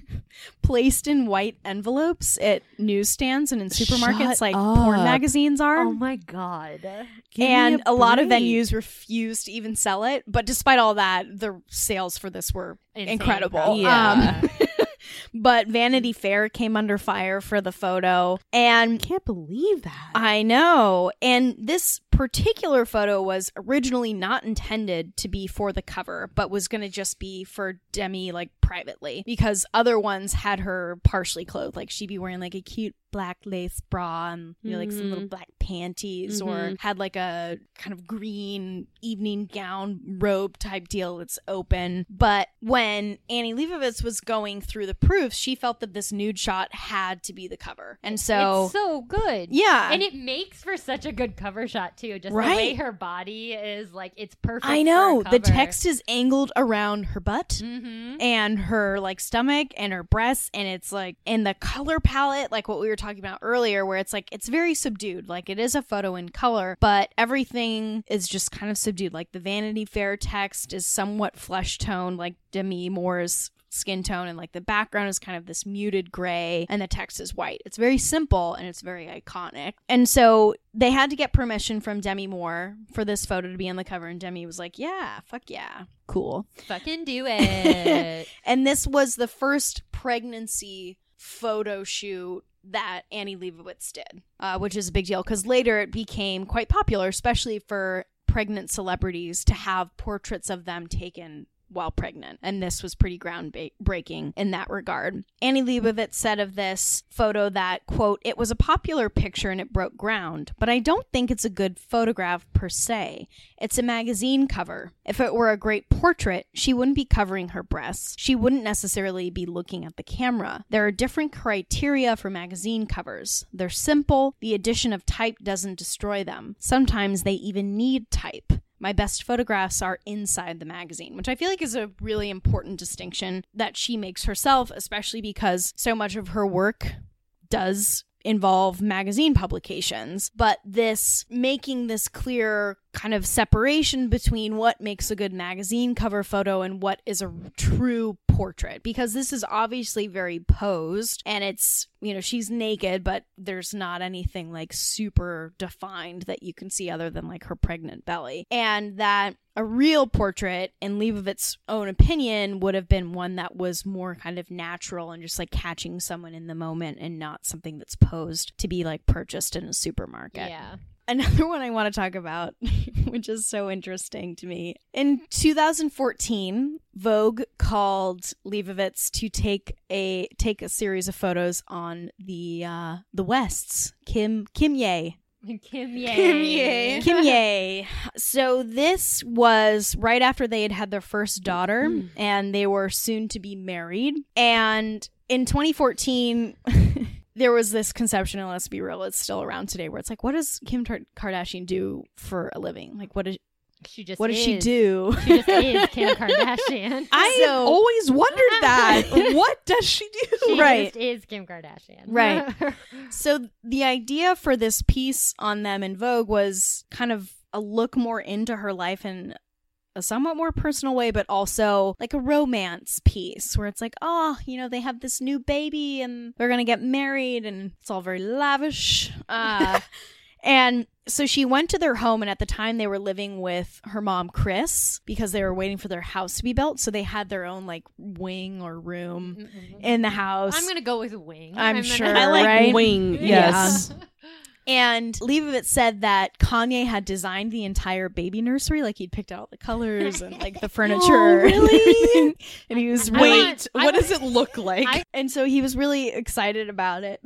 placed in white envelopes at newsstands and in supermarkets Shut like porn up. magazines are. Oh my god. Give me and a, lot of break. venues refused to even sell it. But despite all that, the sales for this were Insane, incredible. probably. Yeah. Um, but Vanity Fair came under fire for the photo. And Can't believe that. I know. And this particular photo was originally not intended to be for the cover, but was going to just be for Demi, like, privately. Because other ones had her partially clothed. Like, she'd be wearing, like, a cute black lace bra and, you know, like, some little black panties, or Mhm. had, like, a kind of green evening gown robe type deal that's open. But when Annie Leibovitz was going through the proofs, she felt that this nude shot had to be the cover. And so... It's so good. yeah. And it makes for such a good cover shot too. Just Right. the way her body is like it's perfect. I for know. a The cover. text is angled around her butt Mhm. and and her like stomach and her breasts, and it's like in the color palette, like what we were talking about earlier, where it's like it's very subdued. Like it is a photo in color, but everything is just kind of subdued. Like the Vanity Fair text is somewhat flesh toned, like Demi Moore's skin tone, and like the background is kind of this muted gray and the text is white. It's very simple and it's very iconic. And so they had to get permission from Demi Moore for this photo to be on the cover, and Demi was like, yeah, fuck yeah, cool. Fucking do it. And this was the first pregnancy photo shoot that Annie Leibovitz did, uh, which is a big deal because later it became quite popular, especially for pregnant celebrities, to have portraits of them taken while pregnant, and this was pretty groundbreaking in that regard. Annie Leibovitz said of this photo that, quote, "It was a popular picture and it broke ground, but I don't think it's a good photograph per se. It's a magazine cover. If it were a great portrait, she wouldn't be covering her breasts. She wouldn't necessarily be looking at the camera. There are different criteria for magazine covers. They're simple. The addition of type doesn't destroy them. Sometimes they even need type. My best photographs are inside the magazine," which I feel like is a really important distinction that she makes herself, especially because so much of her work does involve magazine publications. But this making this clear kind of separation between what makes a good magazine cover photo and what is a true portrait, because this is obviously very posed and it's, you know, she's naked, but there's not anything like super defined that you can see other than like her pregnant belly. And that a real portrait, in Leibovitz's own opinion, would have been one that was more kind of natural and just like catching someone in the moment and not something that's posed to be like purchased in a supermarket. Yeah. Another one I want to talk about, which is so interesting to me. In two thousand fourteen, Vogue called Leibovitz to take a take a series of photos on the uh, the Wests. Kim Kim Ye. Kim Ye. Kim Ye. Kim Ye. So this was right after they had had their first daughter, mm. and they were soon to be married. And in twenty fourteen... there was this conception, and let's be real, it's still around today, where it's like, what does Kim Tar- Kardashian do for a living? Like, what is she just? What is. does she do? She just is Kim Kardashian. I So- always wondered that. What does she do? She Right. just is Kim Kardashian. Right. So the idea for this piece on them in Vogue was kind of a look more into her life in a somewhat more personal way, but also like a romance piece where it's like, oh, you know, they have this new baby and they're gonna get married and it's all very lavish. Uh, and so she went to their home, and at the time they were living with her mom, Chris, because they were waiting for their house to be built. So they had their own like wing or room Mm-mm. in the house. I'm gonna go with wing. I'm gonna- sure, I like right? wing. Yes. And Leibovitz said that Kanye had designed the entire baby nursery, like he'd picked out all the colors and like the furniture. Oh, really? And he was I really, want- Wait, what does it look like? I- and so he was really excited about it.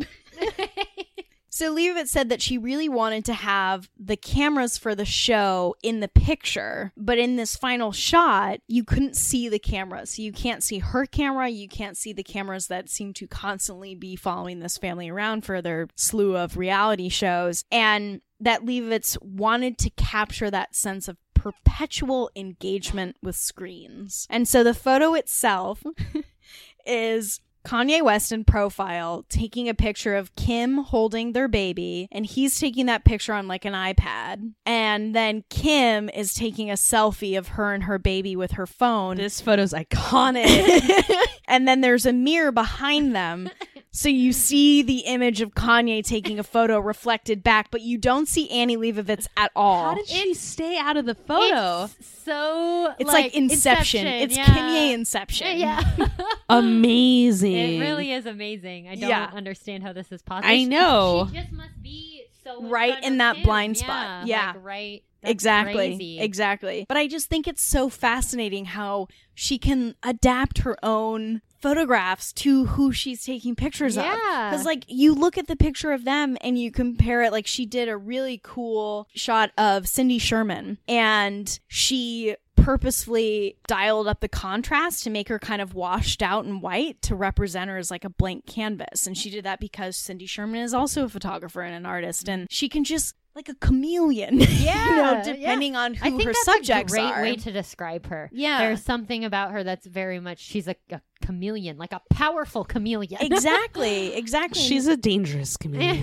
So Leibovitz said that she really wanted to have the cameras for the show in the picture, but in this final shot, you couldn't see the cameras. So you can't see her camera, you can't see the cameras that seem to constantly be following this family around for their slew of reality shows, and that Leibovitz wanted to capture that sense of perpetual engagement with screens. And so the photo itself is Kanye West in profile taking a picture of Kim holding their baby, and he's taking that picture on like an iPad, and then Kim is taking a selfie of her and her baby with her phone. This photo's iconic. And then there's a mirror behind them, so you see the image of Kanye taking a photo reflected back, but you don't see Annie Leibovitz at all. How did she stay out of the photo? It's so It's like, like, Inception. It's yeah. Kim Ye Inception. Yeah. Amazing. It really is amazing. I don't Yeah. understand how this is possible. I know. She just must be so in Right front in of that him. blind spot. Yeah. Like, right. That's Exactly. crazy. Exactly. But I just think it's so fascinating how she can adapt her own photographs to who she's taking pictures of. Yeah. Because, like, you look at the picture of them and you compare it. Like, she did a really cool shot of Cindy Sherman, and she purposefully dialed up the contrast to make her kind of washed out and white to represent her as like a blank canvas. And she did that because Cindy Sherman is also a photographer and an artist, and she can just like a chameleon. Yeah, you know, yeah. depending on who I think her that's subjects a great are. way to describe her. Yeah. There's something about her that's very much, she's a, a chameleon, like a powerful chameleon. Exactly, exactly. She's a dangerous comedian.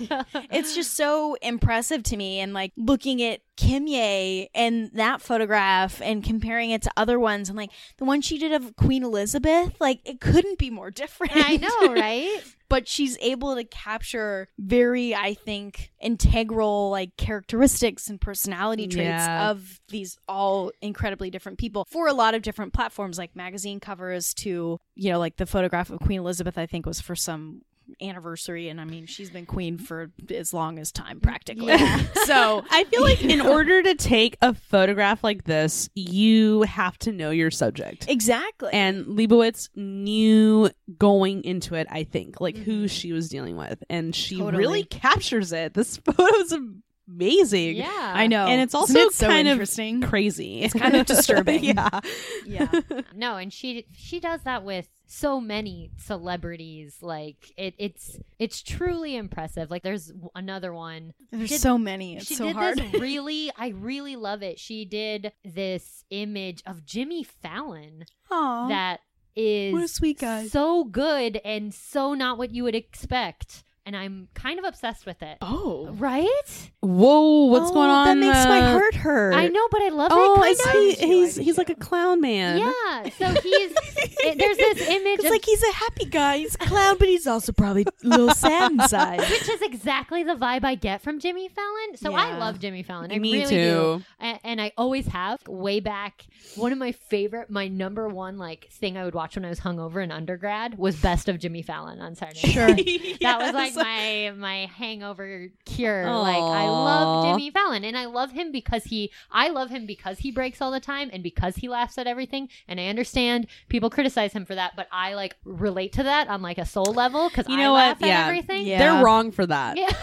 It's just so impressive to me, and like looking at Kimye and that photograph and comparing it to other ones, and like the one she did of Queen Elizabeth, like it couldn't be more different. I know, right? But she's able to capture very, I think, integral like characteristics and personality traits Yeah. of these all incredibly different people for a lot of different platforms, like magazine covers to, you know, like the photograph of Queen Elizabeth, I think was for some anniversary, and I mean she's been queen for as long as time practically. Yeah. So I feel like in order to take a photograph like this, you have to know your subject. exactly. And Leibowitz knew going into it, I think, like who she was dealing with. And she Totally. really captures it. This photo is amazing. Yeah. I know. And it's Isn't also it so kind of interesting. crazy. It's kind of disturbing. Yeah. Yeah. No, and she she does that with so many celebrities. Like it, it's it's truly impressive. Like there's w- another one. There's Did- so many. It's she so did hard. this really, I really love it. She did this image of Jimmy Fallon Aw. that is What a sweet guy. so good and so not what you would expect. And I'm kind of obsessed with it. Oh. Right? Whoa, what's Oh, going on? That makes my uh, heart hurt. I know, but I love Oh, it. is Kind he, of. he's he's like a clown man. Yeah. So he's it, there's this image It's of like he's a happy guy. He's a clown, but he's also probably a little sad inside. which is exactly the vibe I get from Jimmy Fallon. So I Yeah. love Jimmy Fallon. I Me really too. do. And, and I always have. Way back, one of my favorite, my number one like thing I would watch when I was hungover in undergrad was Best of Jimmy Fallon on Saturday Night Sure. Live. That was like my my hangover cure. Like I love Aw. Jimmy Fallon, and I love him because he I love him because he breaks all the time and because he laughs at everything. And I understand people criticize him for that, but I like relate to that on like a soul level because You I know laugh what? at Yeah. everything. Yeah. They're wrong for that. Yeah.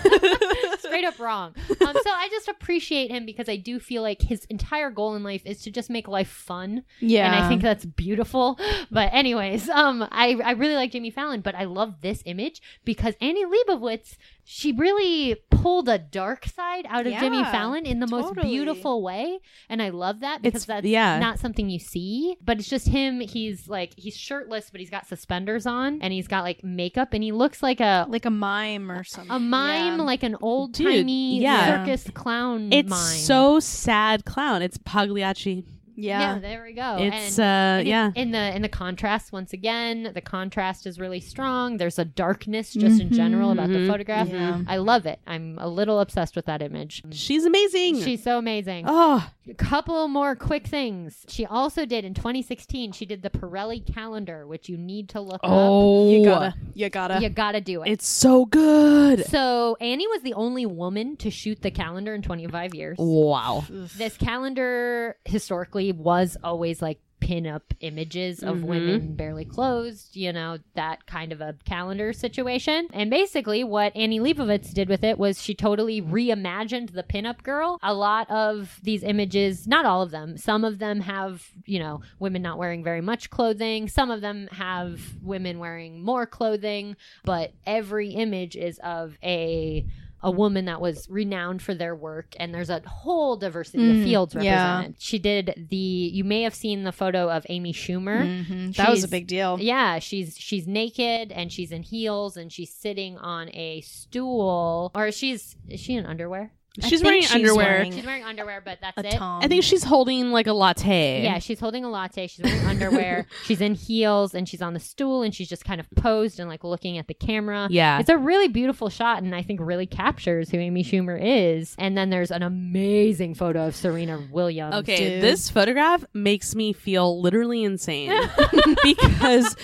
Straight up wrong. Um, so I just appreciate him because I do feel like his entire goal in life is to just make life fun. Yeah. And I think that's beautiful. But anyways, um, I, I really like Jimmy Fallon, but I love this image because Annie Leibovitz, she really pulled a dark side out of Jimmy Yeah, Fallon in the most totally. beautiful way. And I love that because It's- that's yeah. not something you see, but it's just him. He's like, he's shirtless, but he's got suspenders on and he's got like makeup and he looks like a, like a mime or something. a mime, Yeah. like an old Dude, timey yeah. circus clown It's mime. so sad clown. It's Pagliacci. yeah. Yeah. There we go. It's And- uh and it- yeah. in the in the contrast once again, the contrast is really strong. There's a darkness just in general about the Mhm. photograph. Yeah. I love it. I'm a little obsessed with that image. She's amazing. She's so amazing. oh, A couple more quick things. She also did in twenty sixteen. She did the Pirelli calendar, which you need to look oh, You gotta. You up. gotta. You gotta do it. it's so good. So Annie was the only woman to shoot the calendar in twenty-five years. Wow. This calendar historically was always like pin-up images of Mhm. women barely clothed, you know, that kind of a calendar situation. And basically what Annie Leibovitz did with it was she totally reimagined the pin-up girl. A lot of these images, not all of them, some of them have, you know, women not wearing very much clothing. Some of them have women wearing more clothing, but every image is of a a woman that was renowned for their work, and there's a whole diversity of Mm, fields yeah. represented. She did the, you may have seen the photo of Amy Schumer. Mhm. That was a She's- big deal. Yeah, she's she's naked and she's in heels and she's sitting on a stool, or she's is she in underwear? I She's think wearing she's underwear. wearing She's wearing underwear, but that's a it. tom. I think she's holding like a latte. Yeah, she's holding a latte. She's wearing underwear. She's in heels and she's on the stool and she's just kind of posed and like looking at the camera. Yeah. It's a really beautiful shot and I think really captures who Amy Schumer is. And then there's an amazing photo of Serena Williams. Okay, Dude. this photograph makes me feel literally insane because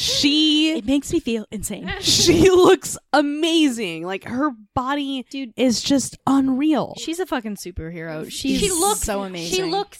she It makes me feel insane. she looks amazing. Like her body Dude. is just unreal. She's a fucking superhero. She's she looks so amazing. She looks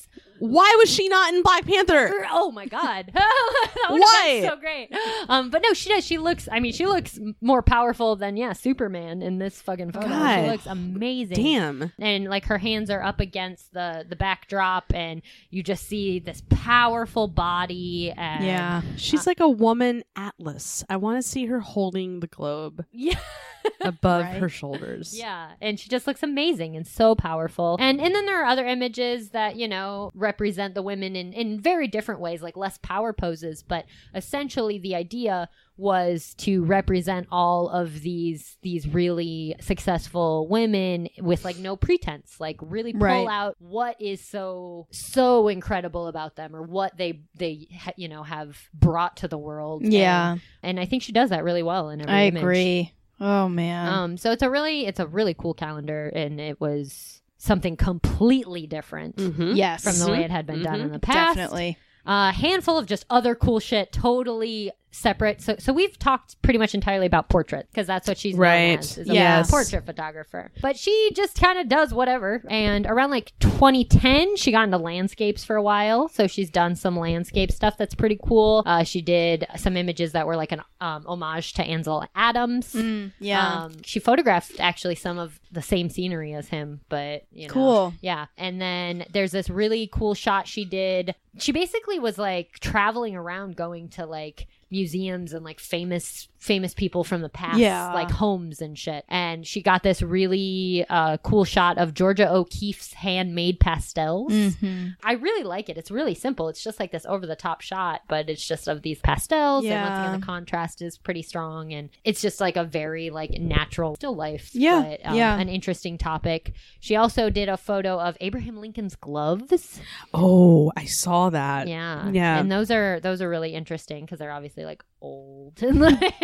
Why was she not in Black Panther? Oh my god. That would Why? have been so great. Um, but no, she does. She looks, I mean, she looks more powerful than, yeah, Superman in this fucking photo. God. She looks amazing. Damn. And like her hands are up against the, the backdrop and you just see this powerful body. And Yeah. She's like a woman atlas. I want to see her holding the globe Yeah. above Right. her shoulders. Yeah, and she just looks amazing and so powerful. And and then there are other images that, you know, represent the women in, in very different ways, like less power poses. But essentially the idea was to represent all of these these really successful women with like no pretense, like really pull Right. out what is so so incredible about them or what they they ha- you know have brought to the world. Yeah. and, and I think she does that really well in every I image. agree. Oh man. Um, so it's a really, it's a really cool calendar, and it was something completely different Mm-hmm. yes. from the way it had been done Mhm. in the past. Definitely. A uh, handful of just other cool shit, totally separate. So, so we've talked pretty much entirely about portrait because that's what she's known Right. as, is a Yes. portrait photographer. But she just kind of does whatever. And around like twenty ten, she got into landscapes for a while. So she's done some landscape stuff that's pretty cool. Uh, she did some images that were like an um, homage to Ansel Adams. Mm, yeah. Um, she photographed actually some of the same scenery as him, but you know, Cool. yeah. And then there's this really cool shot she did. She basically was like traveling around, going to like museums and like famous famous people from the past, Yeah. like homes and shit. And she got this really uh, cool shot of Georgia O'Keeffe's handmade pastels. Mm-hmm. I really like it. It's really simple. It's just like this over the top shot, but it's just of these pastels. And once Yeah. again, the contrast is pretty strong. And it's just like a very like natural still life. Yeah, But, um, yeah. an interesting topic. She also did a photo of Abraham Lincoln's gloves. Oh, I saw that. Yeah. Yeah. And those are, those are really interesting because they're obviously like old. and like,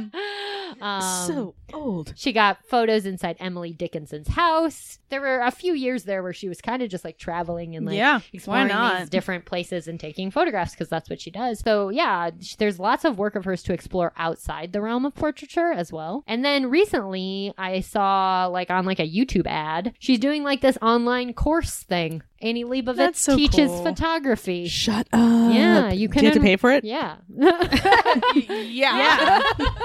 um, so old. she got photos inside Emily Dickinson's house. There were a few years there where she was kind of just like traveling and like Yeah, exploring why not? these different places and taking photographs because that's what she does. So yeah, sh- there's lots of work of hers to explore outside the realm of portraiture as well. And then recently I saw like on like a YouTube ad, she's doing like this online course thing. Annie Leibovitz That's so teaches cool. photography. Shut up. Yeah, you can Do you have to en- pay for it? Yeah. Yeah.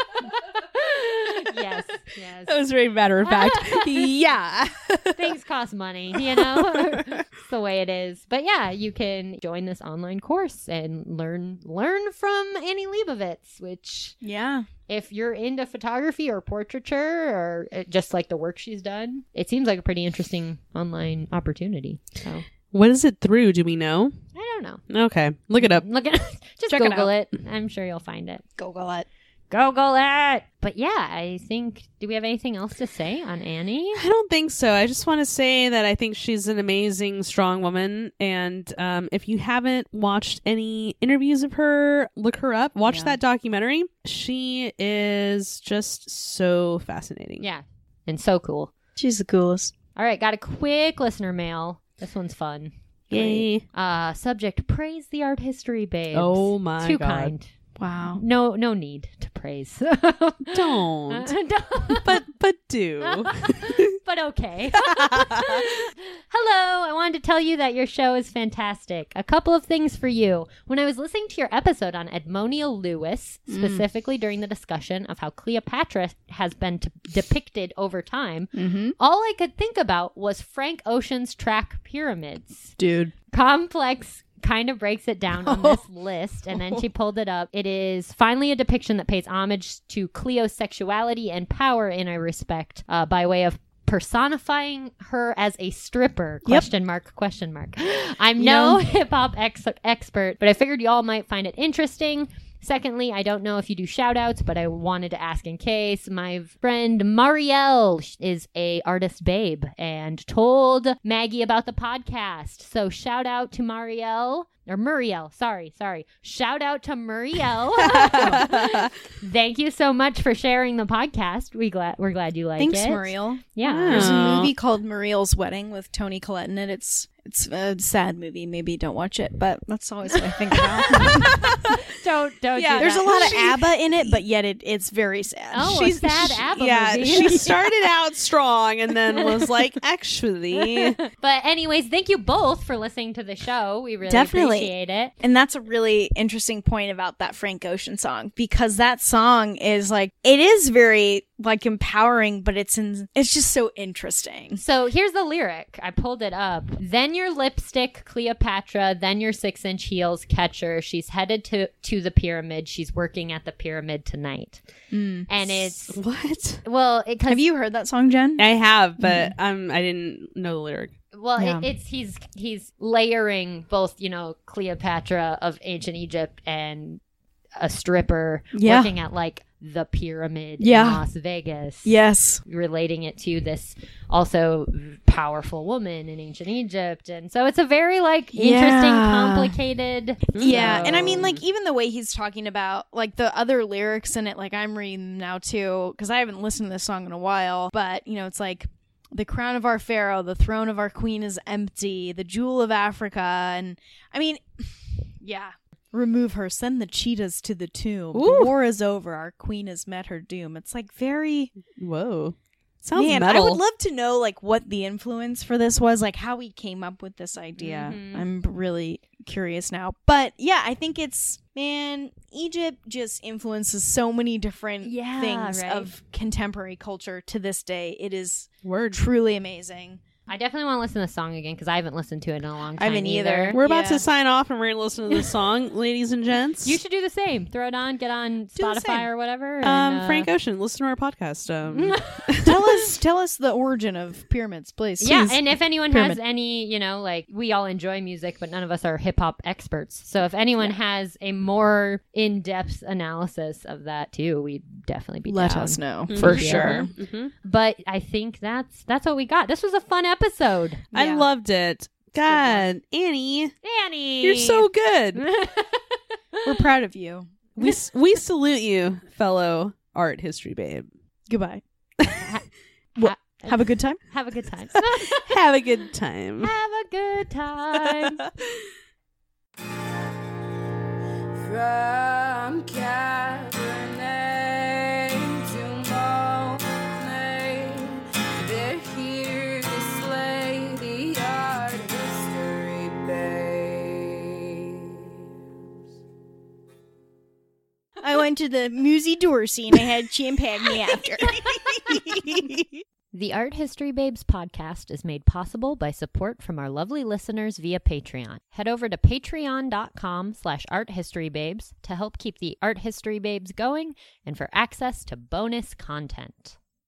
yes. Yes. That was very matter of fact. yeah. Things cost money, you know. It's the way it is. But yeah, you can join this online course and learn learn from Annie Leibovitz, which Yeah. if you're into photography or portraiture or uh, just like the work she's done, it seems like a pretty interesting online opportunity. So What is it through? Do we know? I don't know. Okay. Look it up. Look at just Check it Google out. it. I'm sure you'll find it. Google it. Google it. But yeah, I think. Do we have anything else to say on Annie? I don't think so. I just want to say that I think she's an amazing, strong woman. And um, if you haven't watched any interviews of her, look her up. Watch Yeah. that documentary. She is just so fascinating. Yeah, and so cool. She's the coolest. All right, got a quick listener mail. This one's fun. Yay. Uh, subject: praise the art history babes. Oh my Too God. kind. Wow. No, no need to praise. Don't. Don't. but but do. but okay. Hello, I wanted to tell you that your show is fantastic. A couple of things for you. When I was listening to your episode on Edmonia Lewis, specifically during the discussion of how Cleopatra has been t- depicted over time, Mm-hmm. all I could think about was Frank Ocean's track pyramids. Dude. Complex kind of breaks it down on this list, and then she pulled it up. It is finally a depiction that pays homage to Cleo's sexuality and power in a respect, uh, by way of personifying her as a stripper. Yep. Question mark, question mark. I'm no hip hop ex- expert, but I figured y'all might find it interesting. Secondly, I don't know if you do shout outs, but I wanted to ask in case. My friend Marielle is a artist babe and told Maggie about the podcast. So shout out to Marielle. or Muriel. Sorry, sorry. Shout out to Muriel. Thank you so much for sharing the podcast. We glad we're glad you like Thanks, it. Muriel. Yeah. There's a Oh. movie called Muriel's Wedding with Toni Collette in it. It's it's a sad movie. Maybe don't watch it, but that's always what I think about. Don't don't Yeah, do There's that. a lot of She- ABBA in it, but yet it, it's very sad. Oh, She's- a sad she- ABBA yeah, movie. she started out strong and then was like, actually. But anyways, thank you both for listening to the show. We really Definitely. appreciate it. And that's a really interesting point about that Frank Ocean song, because that song is like, it is very like empowering, but it's in, it's just so interesting. So here's the lyric. I pulled it up. Then your lipstick, Cleopatra. Then your six-inch heels, catch her. She's headed to, to the pyramid. She's working at the pyramid tonight. Mm. And it's, What? well, it, cause, Have you heard that song, Jen? I have, but um, I didn't know the lyric. well, Yeah. it, it's, he's, he's layering both, you know, Cleopatra of ancient Egypt and a stripper Yeah. working at like the pyramid Yeah. in Las Vegas. Yes. Relating it to this also powerful woman in ancient Egypt. And so it's a very like interesting, Yeah. complicated. Yeah, and I mean, So- like, even the way he's talking about, like, the other lyrics in it, like, I'm reading them now, too, because I haven't listened to this song in a while, but, you know, it's like, the crown of our pharaoh, the throne of our queen is empty, the jewel of Africa, and, I mean, yeah. Remove her, send the cheetahs to the tomb. Ooh. The war is over, our queen has met her doom. It's, like, very... Whoa. Sounds Man, metal. I would love to know, like, what the influence for this was, like, how he came up with this idea. Mhm. I'm really curious now. But, yeah, I think it's, man, Egypt just influences so many different Yeah, things right. of contemporary culture to this day. It is Word. truly amazing. I definitely want to listen to the song again because I haven't listened to it in a long I time haven't either. We're about Yeah. to sign off and we're going to listen to the song, ladies and gents. You should do the same. Throw it on, get on the Spotify same. or whatever. and, Um, uh, Frank Ocean, listen to our podcast. Um, tell us tell us the origin of pyramids, please. Yeah, Please. and if anyone Pyramid. has any, you know, like we all enjoy music, but none of us are hip hop experts. So if anyone has a more in depth analysis of that too, we'd definitely be let down. us know. For For sure. sure. mhm. But I think that's that's what we got. This was a fun episode. I Yeah. loved it. God, Annie, Annie, you're so good. We're proud of you. we s- we salute you, fellow art history babe. Goodbye. Ha- Have a good time. Have a good time. Have a good time. Have a good time. From Cabernet to Monet, they're here to slay the art history babes. I went to the Musi Dorsey and I had champagne after. The Art History Babes podcast is made possible by support from our lovely listeners via Patreon. Head over to patreon.com slash arthistorybabes to help keep the Art History Babes going and for access to bonus content.